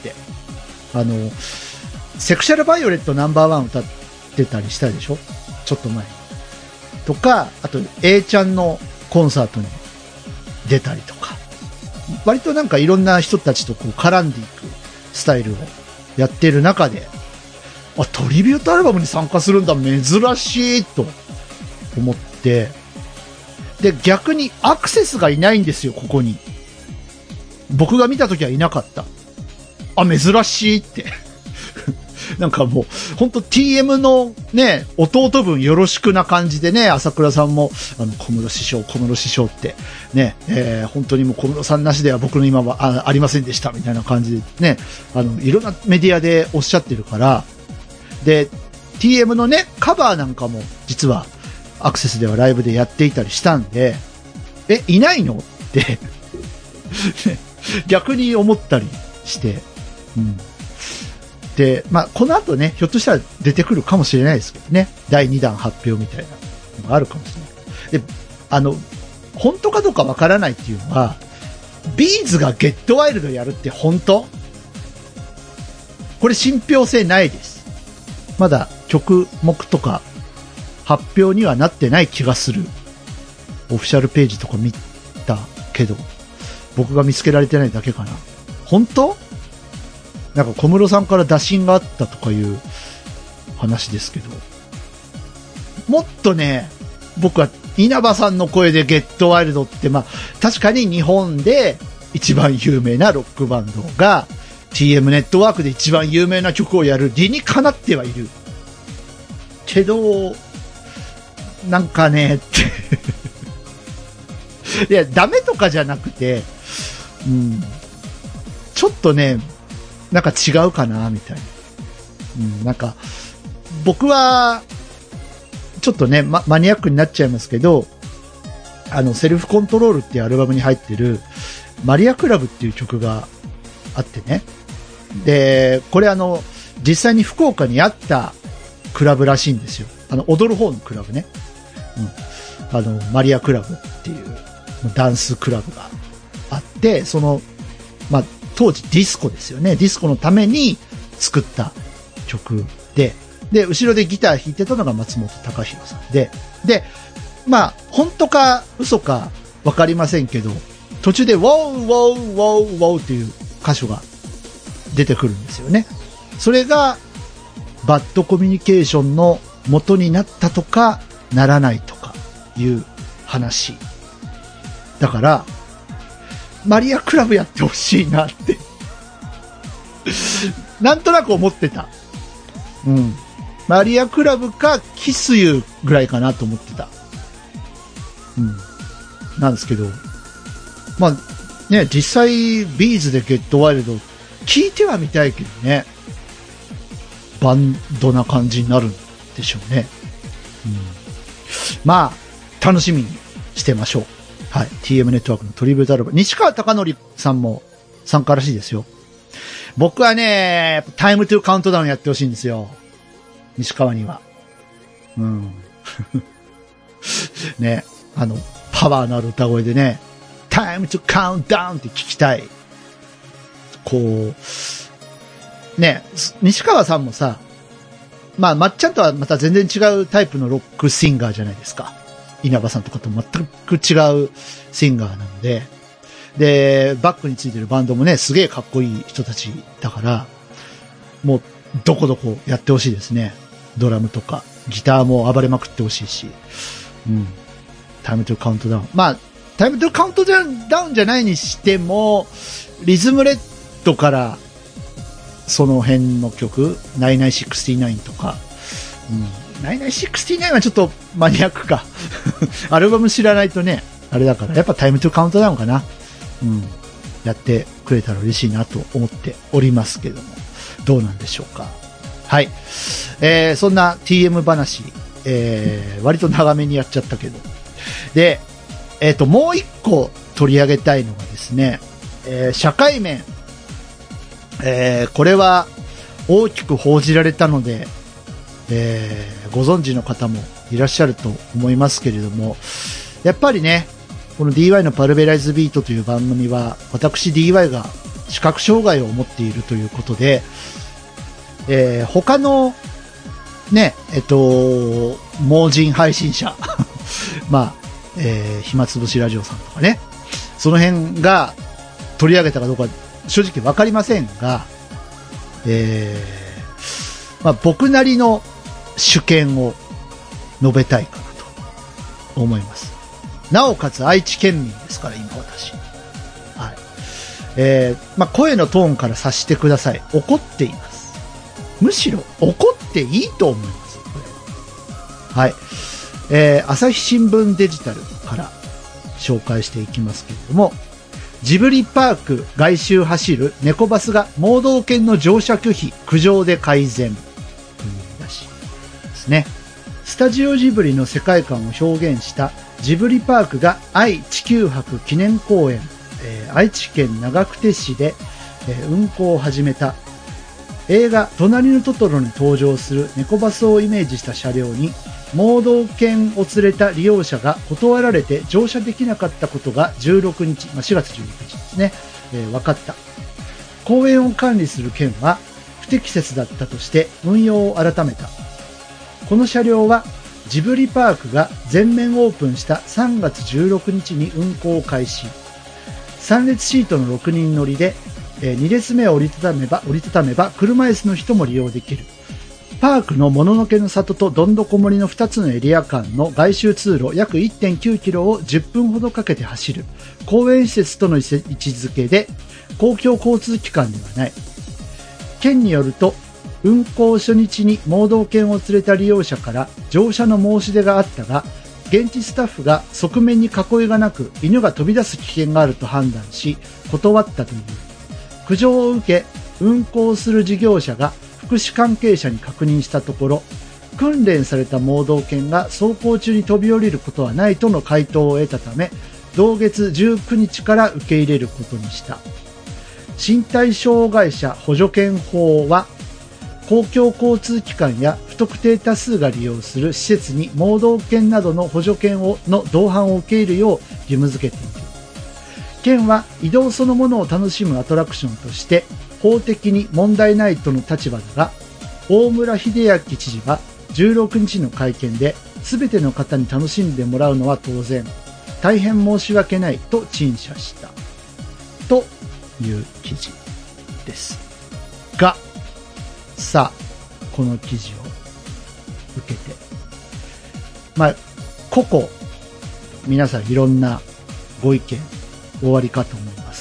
セクシャルバイオレットナンバーワン歌ってたりしたでしょ？ちょっと前に。とか、あと A ちゃんのコンサートに出たりとか。割となんかいろんな人たちとこう絡んでいくスタイルをやってる中で、あ、トリビュートアルバムに参加するんだ、珍しいと思って、で、逆にアクセスがいないんですよ、ここに。僕が見たときはいなかった。あ、珍しいって。なんかもう、ほんと TM のね、弟分よろしくな感じでね、朝倉さんも、小室師匠って、ね、本当にもう小室さんなしでは僕の今は ありませんでした、みたいな感じでね、いろんなメディアでおっしゃってるから、で、TM のね、カバーなんかも、実は、アクセスではライブでやっていたりしたんで、いないのって逆に思ったりして、うん。で、まあ、この後ね、ひょっとしたら出てくるかもしれないですけどね。第2弾発表みたいなのがあるかもしれない。で、本当かどうかわからないっていうのは、ビーズがゲットワイルドやるって本当？これ信憑性ないです。まだ曲目とか発表にはなってない気がする。オフィシャルページとか見たけど、僕が見つけられてないだけかな。本当？なんか小室さんから打診があったとかいう話ですけど、もっとね、僕は稲葉さんの声でゲットワイルドって、まあ確かに日本で一番有名なロックバンドが TM ネットワークで一番有名な曲をやる理にかなってはいるけど、なんかねっていやダメとかじゃなくて、うん、ちょっとね、なんか違うかなみたいな、うん、なんか僕はちょっとね、マニアックになっちゃいますけど、セルフコントロールっていうアルバムに入ってるマリアクラブっていう曲があってね、でこれ実際に福岡にあったクラブらしいんですよ。踊る方のクラブね、うん、マリアクラブっていうダンスクラブがあって、まあ当時ディスコですよね。ディスコのために作った曲で、後ろでギター弾いてたのが松本隆弘さんで、まあ、本当か嘘かわかりませんけど、途中でウォーウォーウォーウォーっていう箇所が出てくるんですよね。それが、バッドコミュニケーションの元になったとか、ならないとかいう話。だから、マリアクラブやってほしいなってなんとなく思ってた。うん。マリアクラブかキスユーぐらいかなと思ってた。うん。なんですけど、まあね、実際ビーズでゲットワイルド聞いてはみたいけどね、バンドな感じになるんでしょうね。うん。まあ楽しみにしてましょう。はい。TM ネットワークのトリビュートアルバム。西川貴教さんも参加らしいですよ。僕はね、タイムトゥカウントダウンやってほしいんですよ。西川には。うん。ね、パワーのある歌声でね、タイムトゥカウントダウンって聞きたい。こう、ね、西川さんもさ、まあ、まっちゃんとはまた全然違うタイプのロックシンガーじゃないですか。稲葉さんとかと全く違うシンガーなので、で、バックについてるバンドもね、すげえかっこいい人たちだから、もう、どこどこやってほしいですね。ドラムとか、ギターも暴れまくってほしいし、うん。タイムトゥカウントダウン。まあ、タイムトゥカウントダウンじゃないにしても、リズムレッドから、その辺の曲、9969とか、うん、 9969はちょっとマニアックか。アルバム知らないとね、あれだから、やっぱタイムトゥカウントダウンかな。うん。やってくれたら嬉しいなと思っておりますけども。どうなんでしょうか。はい。そんな TM 話、割と長めにやっちゃったけど。で、もう一個取り上げたいのがですね、社会面。これは大きく報じられたので、ご存知の方もいらっしゃると思いますけれども、やっぱりね、この DY のパルベライズビートという番組は、私 DY が視覚障害を持っているということで、他のね、盲人配信者、まあ、暇つぶしラジオさんとかね、その辺が取り上げたかどうか正直わかりませんが、まあ、僕なりの主見を述べたいかなと思います。なおかつ愛知県民ですから、今私。はい。まあ、声のトーンから察してください。怒っています。むしろ怒っていいと思います。これは。はい。朝日新聞デジタルから紹介していきますけれども、ジブリパーク外周走る猫バスが盲導犬の乗車拒否、苦情で改善。というらしいですね。スタジオジブリの世界観を表現したジブリパークが愛・地球博記念公園、愛知県長久手市で、運行を始めた映画隣のトトロに登場する猫バスをイメージした車両に盲導犬を連れた利用者が断られて乗車できなかったことが16日、4月16日ですね、分かった。公園を管理する県は不適切だったとして運用を改めた。この車両はジブリパークが全面オープンした3月16日に運行を開始。3列シートの6人乗りで、2列目を折りたためば車椅子の人も利用できる。パークのもののけの里とどんどこ森の2つのエリア間の外周通路約 1.9 キロを10分ほどかけて走る公園施設との位置づけで公共交通機関ではない。県によると運行初日に盲導犬を連れた利用者から乗車の申し出があったが、現地スタッフが側面に囲いがなく犬が飛び出す危険があると判断し断ったという。苦情を受け運行する事業者が福祉関係者に確認したところ、訓練された盲導犬が走行中に飛び降りることはないとの回答を得たため、同月19日から受け入れることにした。身体障害者補助犬法は、公共交通機関や不特定多数が利用する施設に盲導犬などの補助犬の同伴を受け入れるよう義務付けている。県は移動そのものを楽しむアトラクションとして法的に問題ないとの立場だが、大村秀明知事は16日の会見で全ての方に楽しんでもらうのは当然、大変申し訳ないと陳謝したという記事ですが、さあこの記事を受けて、個々皆さんいろんなご意見おありかと思います。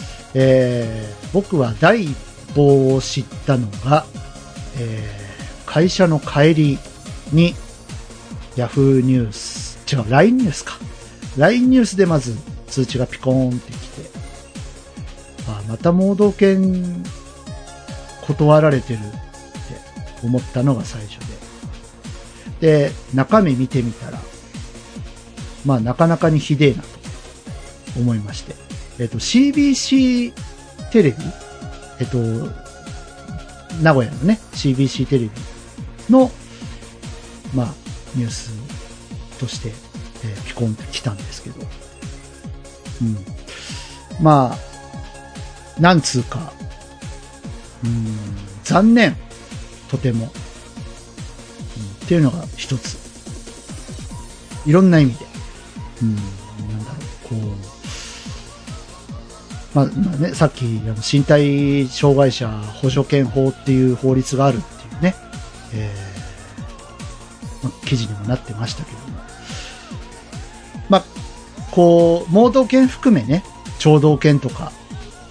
僕は第一報を知ったのが、会社の帰りにヤフーニュース、LINE ニュースか。LINE ニュースでまず通知がピコーンってきて、また盲導犬断られてるって思ったのが最初で。で、中身見てみたら、なかなかにひでえなと思いまして。CBC テレビ、名古屋のね、CBC テレビの、ニュースとして、ピコンと来たんですけど。なんつうか、残念。とても。っていうのが一つ。いろんな意味で。さっき身体障害者補助犬法っていう法律があるっていうね、記事にもなってましたけども、盲導犬含めね、聴導犬とか、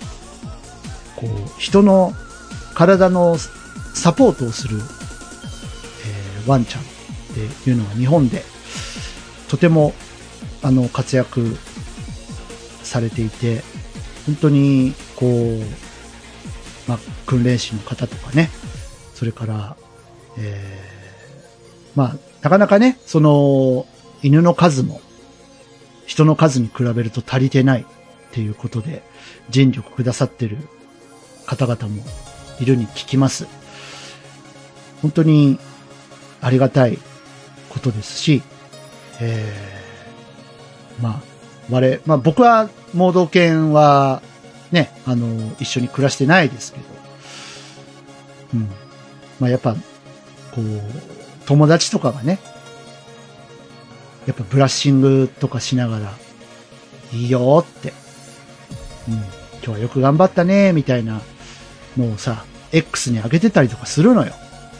人の体のサポートをする、ワンちゃんいうのは日本でとても活躍されていて、本当にこう、訓練士の方とかね、それから、なかなかね、その犬の数も人の数に比べると足りてないっていうことで尽力くださってる方々もいるに聞きます。本当にありがたいことですし、僕は盲導犬はね、一緒に暮らしてないですけど、やっぱ、こう、友達とかがね、やっぱブラッシングとかしながら、いいよって、今日はよく頑張ったね、みたいなのをさ、X に上げてたりとかするのよ。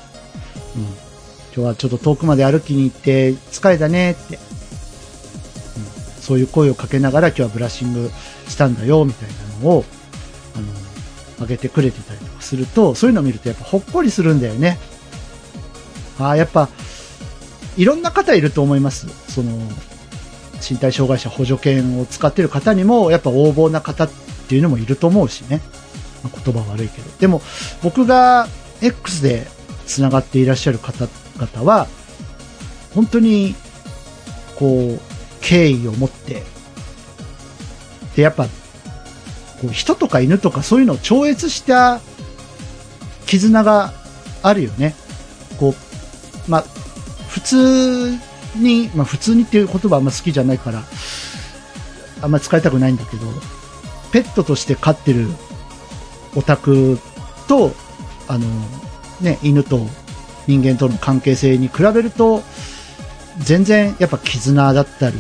今日はちょっと遠くまで歩きに行って疲れたねって、そういう声をかけながら今日はブラッシングしたんだよ、みたいなのを、上げてくれてたりとかすると、そういうのを見るとやっぱほっこりするんだよね。やっぱ、いろんな方いると思います。その、身体障害者補助犬を使っている方にも、やっぱ横暴な方っていうのもいると思うしね。言葉悪いけど。でも、僕が X で繋がっていらっしゃる方々は、本当に、こう、敬意を持って、で、やっぱ、こう人とか犬とかそういうのを超越した絆があるよね。こう、普通にっていう言葉あんま好きじゃないから、あんま使いたくないんだけど、ペットとして飼ってるオタクと、犬と人間との関係性に比べると、全然やっぱ絆だったり、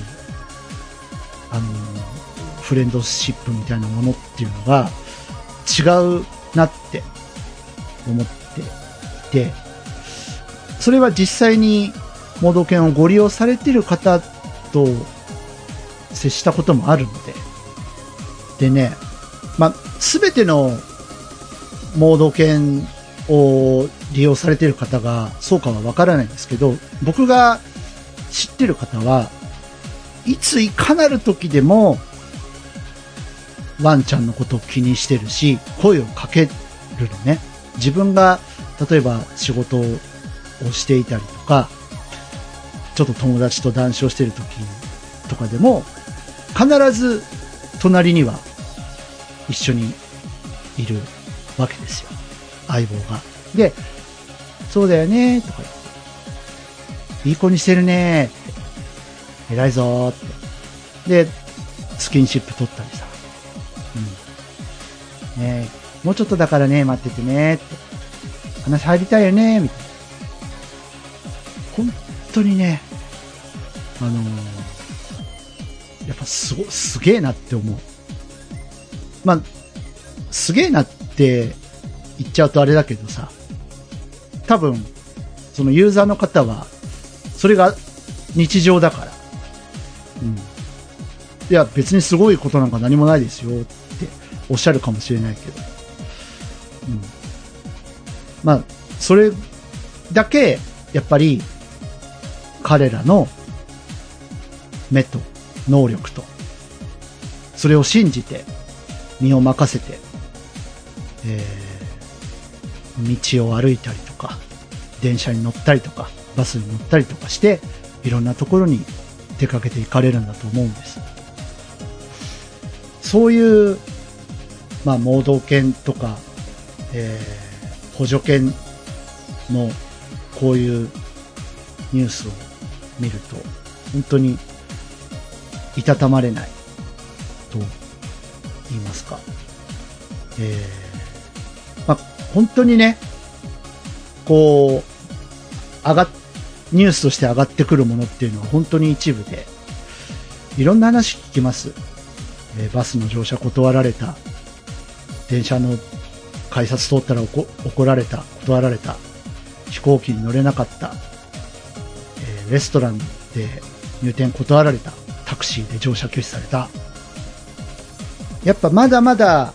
フレンドシップみたいなものっていうのが違うなって思っていて、それは実際に盲導犬をご利用されている方と接したこともあるので、でね、すべての盲導犬を利用されている方がそうかはわからないんですけど、僕が知ってる方はいついかなる時でもワンちゃんのことを気にしてるし、声をかけるのね。自分が例えば仕事をしていたりとか、ちょっと友達と談笑してる時とかでも、必ず隣には一緒にいるわけですよ。相棒が。で、そうだよねとか言って、いい子にしてるねって、偉いぞーって。で、スキンシップ取ったりさ。ねえ、もうちょっとだからね、待っててねって。話入りたいよねみたいな。本当にね、やっぱすげえなって思う。すげえなって言っちゃうとあれだけどさ、多分、そのユーザーの方は、それが日常だから。いや、別にすごいことなんか何もないですよっておっしゃるかもしれないけど。それだけ、やっぱり、彼らの目と能力と、それを信じて、身を任せて、道を歩いたりとか、電車に乗ったりとか、バスに乗ったりとかして、いろんなところに出かけていかれるんだと思うんです。そういう、盲導犬とか、補助犬のこういうニュースを見ると、本当にいたたまれないと言いますか、本当にね、こうニュースとして上がってくるものっていうのは本当に一部で、いろんな話聞きます。バスの乗車断られた、電車の改札通ったら怒られた、断られた、飛行機に乗れなかった、レストランで入店断られた、タクシーで乗車拒否された。やっぱまだまだ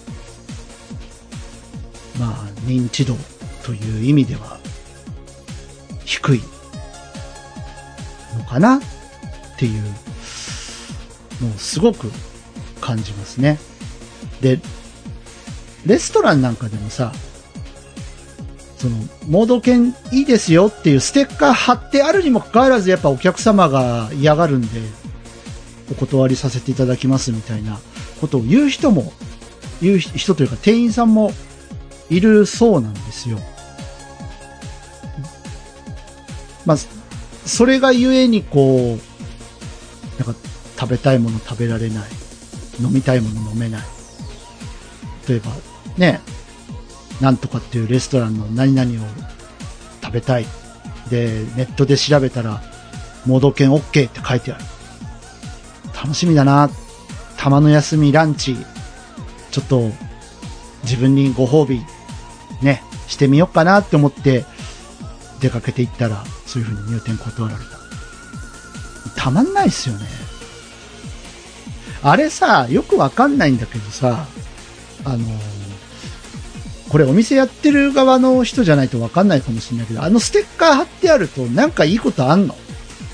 認知度という意味では低いのかなっていうのをすごく感じますね。で、レストランなんかでもさ、その、盲導犬いいですよっていうステッカー貼ってあるにもかかわらず、やっぱお客様が嫌がるんで、お断りさせていただきますみたいなことを言う人というか店員さんもいるそうなんですよ。まあ、それがゆえにこう、なんか食べたいもの食べられない。飲みたいもの飲めない。例えば、ね、なんとかっていうレストランの何々を食べたい。で、ネットで調べたら、盲導犬 OK って書いてある。楽しみだな。たまの休みランチ、ちょっと自分にご褒美、ね、してみようかなって思って出かけていったら、そういう風に入店断られた。たまんないっすよね。あれさ、よくわかんないんだけどさ、これお店やってる側の人じゃないとわかんないかもしれないけど、ステッカー貼ってあるとなんかいいことあんの？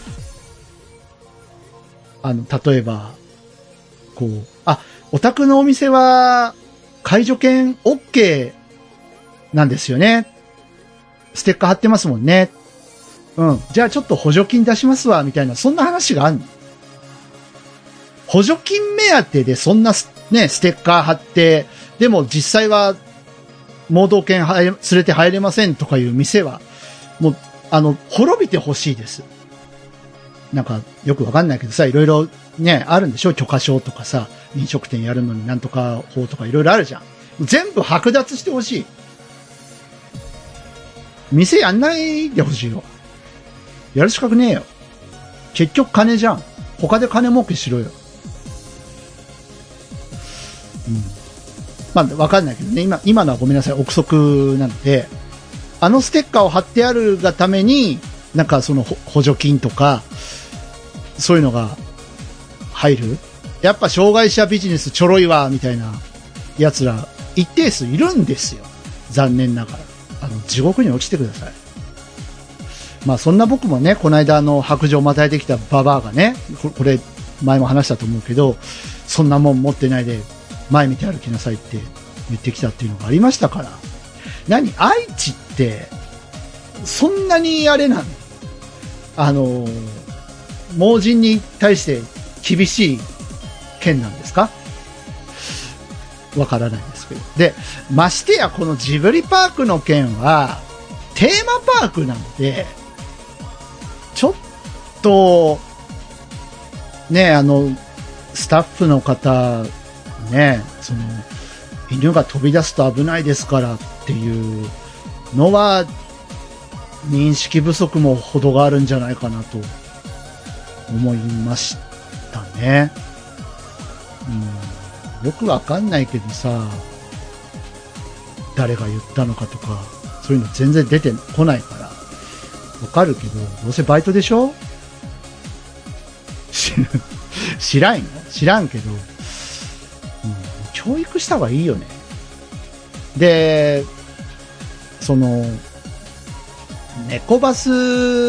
例えば、こう、お宅のお店は、介助犬 OK なんですよね。ステッカー貼ってますもんね。うん。じゃあちょっと補助金出しますわ、みたいな、そんな話があんの？補助金目当てでそんなね、ステッカー貼って、でも実際は、盲導犬連れて入れませんとかいう店は、もう、滅びてほしいです。なんか、よくわかんないけどさ、いろいろね、あるんでしょ？許可証とかさ、飲食店やるのになんとか法とかいろいろあるじゃん。全部剥奪してほしい。店やんないでほしいよ。やる資格ねえよ。結局金じゃん。他で金儲けしろよ。うん。まあ、わかんないけどね。今のはごめんなさい。憶測なので、ステッカーを貼ってあるがために、なんかその補助金とか、そういうのが入る。やっぱ障害者ビジネスちょろいわ、みたいな奴ら一定数いるんですよ。残念ながら。地獄に落ちてください。まあそんな僕もね、この間白状をまたいてきたババアがね、これ前も話したと思うけど、そんなもん持ってないで前見て歩きなさいって言ってきたっていうのがありましたから。愛知って、そんなにあれなの？盲人に対して厳しい県なんですか？わからないですけど。で、ましてやこのジブリパークの件は、テーマパークなので、ちょっと、ね、スタッフの方、ね、犬が飛び出すと危ないですからっていうのは、認識不足も程があるんじゃないかなと思いましたね。よくわかんないけどさ、誰が言ったのかとか、そういうの全然出てこないから、わかるけど、どうせバイトでしょ？知らんよ。知らんけど、教育した方がいいよね。で、猫バス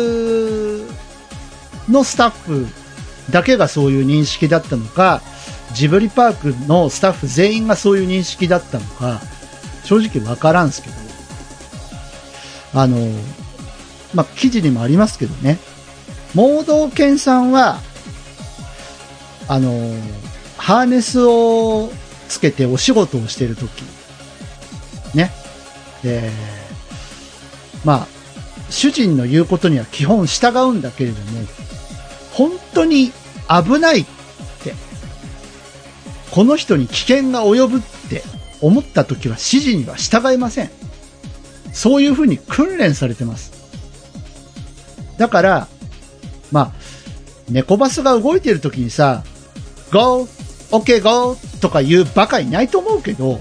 のスタッフだけがそういう認識だったのか、ジブリパークのスタッフ全員がそういう認識だったのか、正直わからんすけど、まあ、記事にもありますけどね、盲導犬さんは、ハーネスをつけてお仕事をしているとき、ね。で、まあ、主人の言うことには基本従うんだけれども、本当に危ないって、この人に危険が及ぶって思ったときは指示には従いません。そういうふうに訓練されてます。だから、まあ、猫バスが動いているときにさ、ゴー、オッケーゴーとか言うバカいないと思うけど、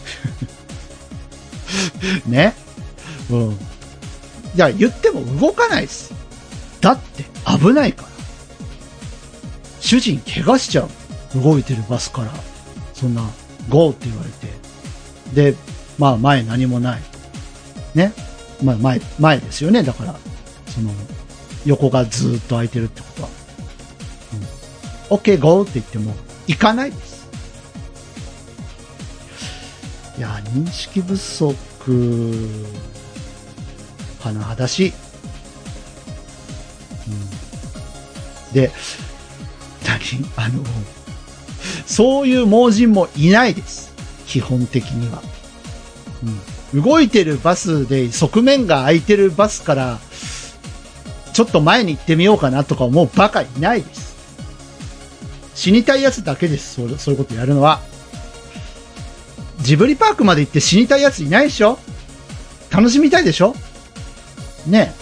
ね。うん。じゃあ言っても動かないです。だって危ないから。主人怪我しちゃう。動いてるバスから。そんな、ゴーって言われて。で、まあ前何もない。ね。まあ前ですよね。だから、 その、横がずーっと空いてるってことは。OK, go って言っても、行かないです。いや、認識不足、甚だしい。で、そういう盲人もいないです。基本的には。動いてるバスで側面が空いてるバスから、ちょっと前に行ってみようかなとか思うバカいないです。死にたいやつだけです。そういうことやるのは。ジブリパークまで行って死にたいやついないでしょ？楽しみたいでしょ？ね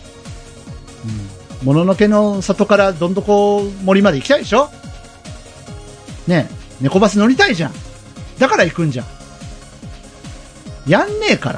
え。もののけの里からどんどこ森まで行きたいでしょ？ねえ。猫バス乗りたいじゃん。だから行くんじゃん。やんねえから。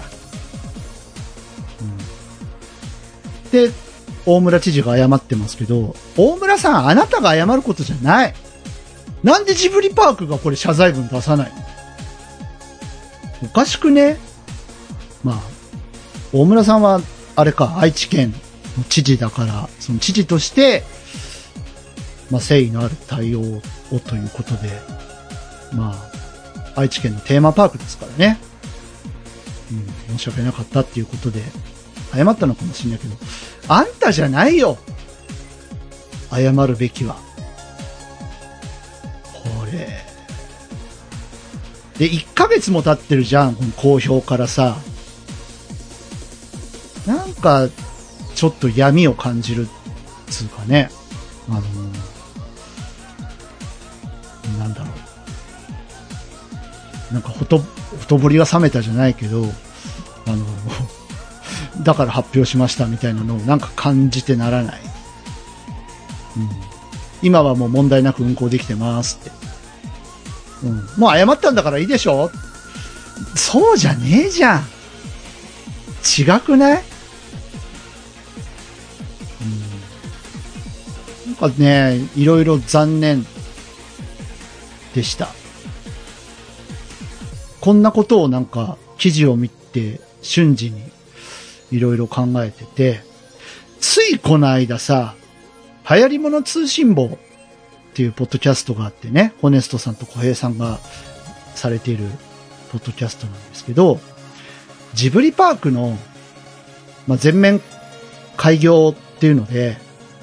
で、大村知事が謝ってますけど、大村さん、あなたが謝ることじゃない。なんでジブリパークがこれ謝罪文出さないの？おかしくね？まあ、大村さんは、あれか、愛知県の知事だから、その知事として、まあ、誠意のある対応をということで、まあ、愛知県のテーマパークですからね。申し訳なかったっていうことで、謝ったのかもしれないけど、あんたじゃないよ。謝るべきは。これ。で、1ヶ月も経ってるじゃん、この公表からさ。なんか、ちょっと闇を感じるつうかね。なんだろう。なんかほとぼりが冷めたじゃないけど、だから発表しましたみたいなのをなんか感じてならない。今はもう問題なく運行できてますって。もう謝ったんだからいいでしょ？そうじゃねえじゃん。違くない？なんかね、いろいろ残念でした。こんなことをなんか記事を見て瞬時にいろいろ考えてて、ついこの間さ、流行り物通信簿っていうポッドキャストがあってね、ホネストさんと小平さんがされているポッドキャストなんですけど、ジブリパークの、全面開業っていうので、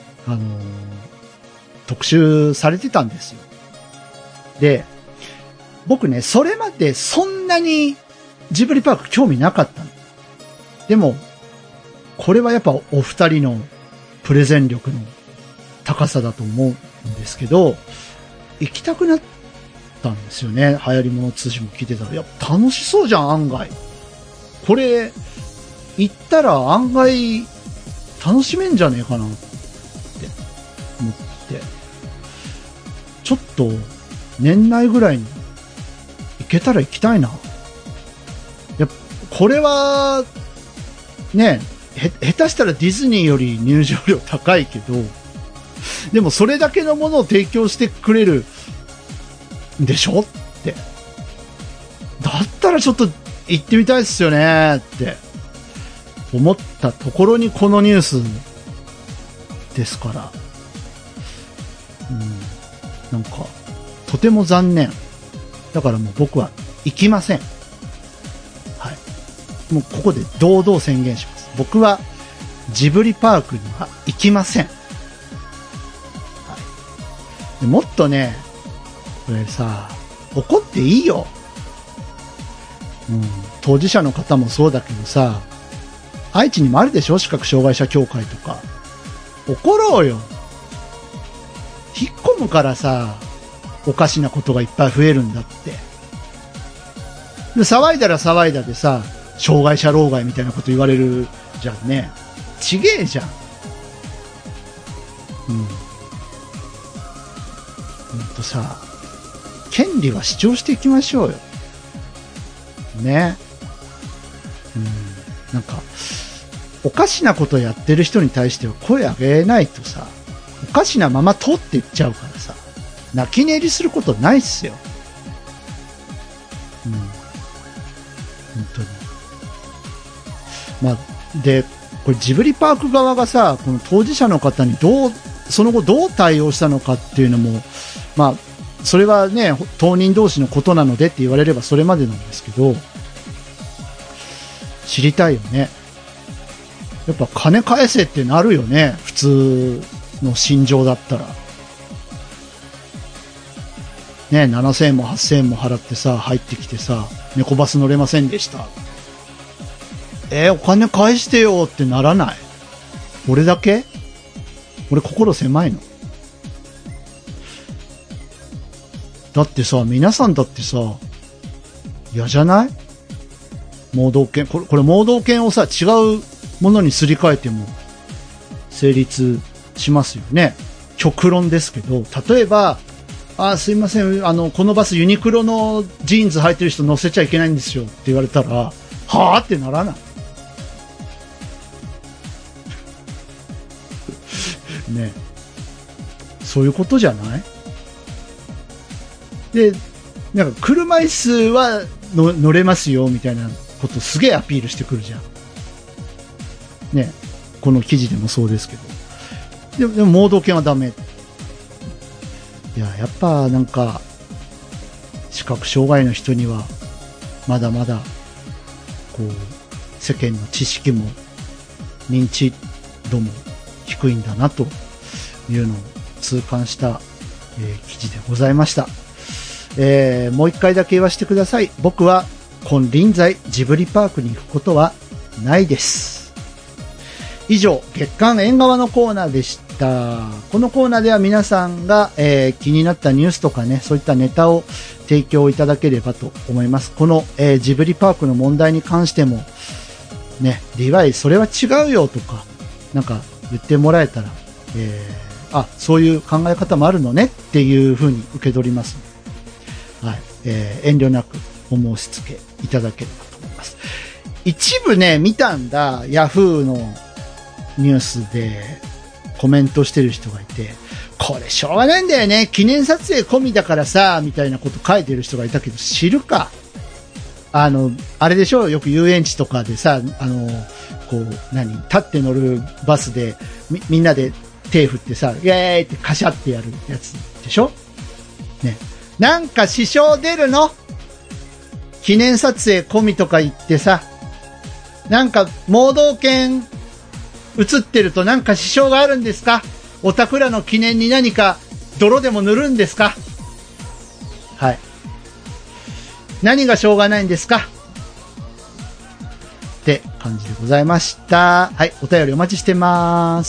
特集されてたんですよ。で、僕ね、それまでそんなにジブリパーク興味なかったの。でも、これはやっぱお二人のプレゼン力の高さだと思うんですけど、行きたくなったんですよね。流行り物通信も聞いてたら、いや、楽しそうじゃん、案外。これ、行ったら案外楽しめんじゃねえかなって思って、ちょっと年内ぐらいに行けたら行きたいな。いや、これは、ね、下手したらディズニーより入場料高いけど、でもそれだけのものを提供してくれるんでしょって。だったらちょっと行ってみたいですよねって思ったところにこのニュースですから。なんか、とても残念。だからもう僕は行きません。はい。もうここで堂々宣言します。僕はジブリパークには行きません。はい。でもっとね、これさ、怒っていいよ。当事者の方もそうだけどさ、愛知にもあるでしょ？視覚障害者協会とか。怒ろうよ。引っ込むからさ、おかしなことがいっぱい増えるんだって。で、騒いだら騒いだでさ、障害者老害みたいなこと言われるじゃんね。ちげえじゃん。さ、権利は主張していきましょうよ。ね。なんか、おかしなことやってる人に対しては声上げないとさ、おかしなまま通っていっちゃうからさ、泣き寝入りすることないっすよ。本当に。で、 これジブリパーク側がさ、この当事者の方にその後どう対応したのかっていうのも、まあ、それはね、当人同士のことなのでって言われればそれまでなんですけど、知りたいよね。やっぱ金返せってなるよね。普通の心情だったら。ね、7000円も8000円も払ってさ、入ってきてさ、猫バス乗れませんでした。お金返してよってならない？俺だけ？俺心狭いの？だってさ、皆さんだってさ、嫌じゃない？盲導犬。これ盲導犬をさ、違うものにすり替えても成立しますよね。極論ですけど、例えば、すいません、このバスユニクロのジーンズ履いてる人乗せちゃいけないんですよって言われたら、はぁってならない？ね、そういうことじゃない？で、なんか車椅子は乗れますよみたいなことすげえアピールしてくるじゃん。ね、この記事でもそうですけど。でも盲導犬はダメ。いや、やっぱなんか視覚障害の人にはまだまだこう世間の知識も認知度も低いんだなというのを痛感した、記事でございました。もう一回だけ言わせてください。僕は金輪際ジブリパークに行くことはないです。以上、月刊縁側のコーナーでした。このコーナーでは皆さんが、気になったニュースとかね、そういったネタを提供いただければと思います。この、ジブリパークの問題に関してもね、DY それは違うよとかなんか言ってもらえたら、そういう考え方もあるのねっていう風に受け取ります。はい、遠慮なくお申し付けいただければと思います。一部ね、見たんだ、ヤフーのニュースでコメントしてる人がいて、これしょうがないんだよね、記念撮影込みだからさ、みたいなこと書いてる人がいたけど、知るか。あれでしょ、よく遊園地とかでさ、こう、立って乗るバスで、みんなで手振ってさ、イエーイってカシャってやるやつでしょね。なんか支障出るの？記念撮影込みとか言ってさ、なんか盲導犬映ってるとなんか支障があるんですか？お宅らの記念に何か泥でも塗るんですか？はい。何がしょうがないんですか？って感じでございました。はい、お便りお待ちしてます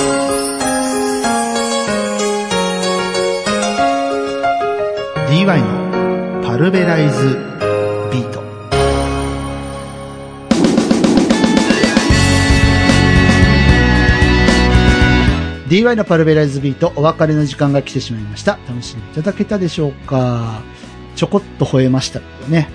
。DY のパルベライズビート。DY のパルベライズビート、お別れの時間が来てしまいました。楽しんでいただけたでしょうか。ちょこっと吠えましたけどね。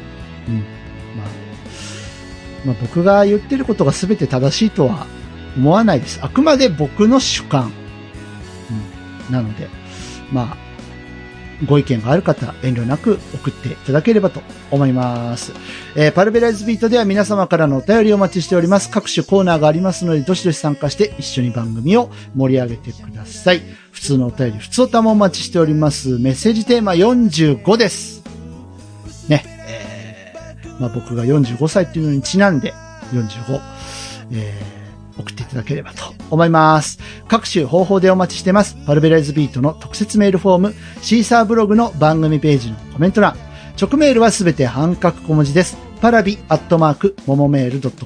まあ僕が言ってることが全て正しいとは思わないです。あくまで僕の主観。なので、まあ、ご意見がある方、遠慮なく送っていただければと思います。パルベライズビートでは皆様からのお便りをお待ちしております。各種コーナーがありますので、どしどし参加して一緒に番組を盛り上げてください。普通のお便り、普通おたもお待ちしております。メッセージテーマ45です。ね。まあ僕が45歳っていうのにちなんで、45、送っていただければと思います。各種方法でお待ちしてます。パルベライズビートの特設メールフォーム、シーサーブログの番組ページのコメント欄、直メールはすべて半角小文字です。パラビももメール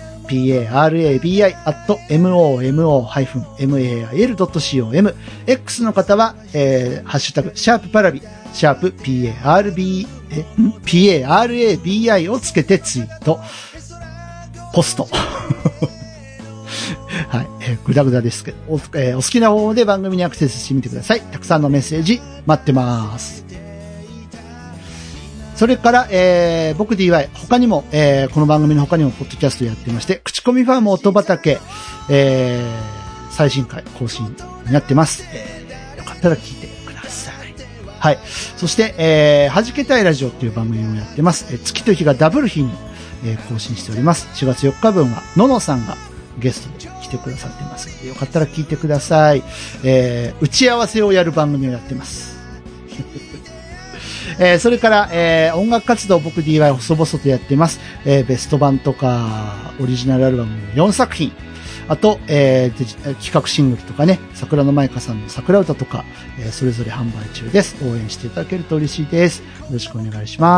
.com、parabi@momo-mail.com、X の方は、ハッシュタグ、シャープパラビ、シャープ parabi をつけてツイート、ポスト。はい、ぐだぐだですけど、お好きな方で番組にアクセスしてみてください。たくさんのメッセージ待ってます。それから、僕 DY、他にも、この番組の他にもポッドキャストやってまして、口コミファーム音畑、最新回更新になってます。よかったら聞いてください。はい。そして、弾けたいラジオっていう番組をやってます。月と日がダブル日に、更新しております。4月4日分は、ののさんがゲストで来てくださってますので、よかったら聞いてください。打ち合わせをやる番組をやってます。それから、音楽活動僕 DY 細々とやってます。ベスト版とか、オリジナルアルバム4作品。あと、企画シングルとかね、桜の舞香さんの桜歌とか、それぞれ販売中です。応援していただけると嬉しいです。よろしくお願いします。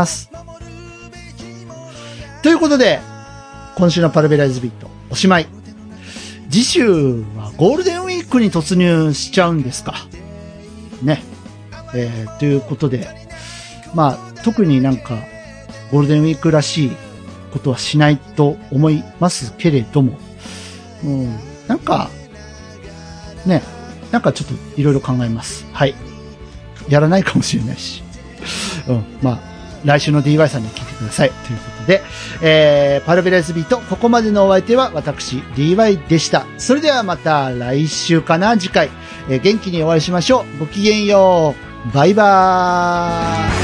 ということで、今週のパルベライズビート、おしまい。次週はゴールデンウィークに突入しちゃうんですか。ね。ということで、まあ、特になんか、ゴールデンウィークらしいことはしないと思いますけれども、なんか、ね、なんかちょっといろいろ考えます。はい。やらないかもしれないし。まあ、来週の DY さんに聞いてください。ということで、パルベライズビート、ここまでのお相手は私、DY でした。それではまた来週かな、次回。元気にお会いしましょう。ごきげんよう。バイバーイ。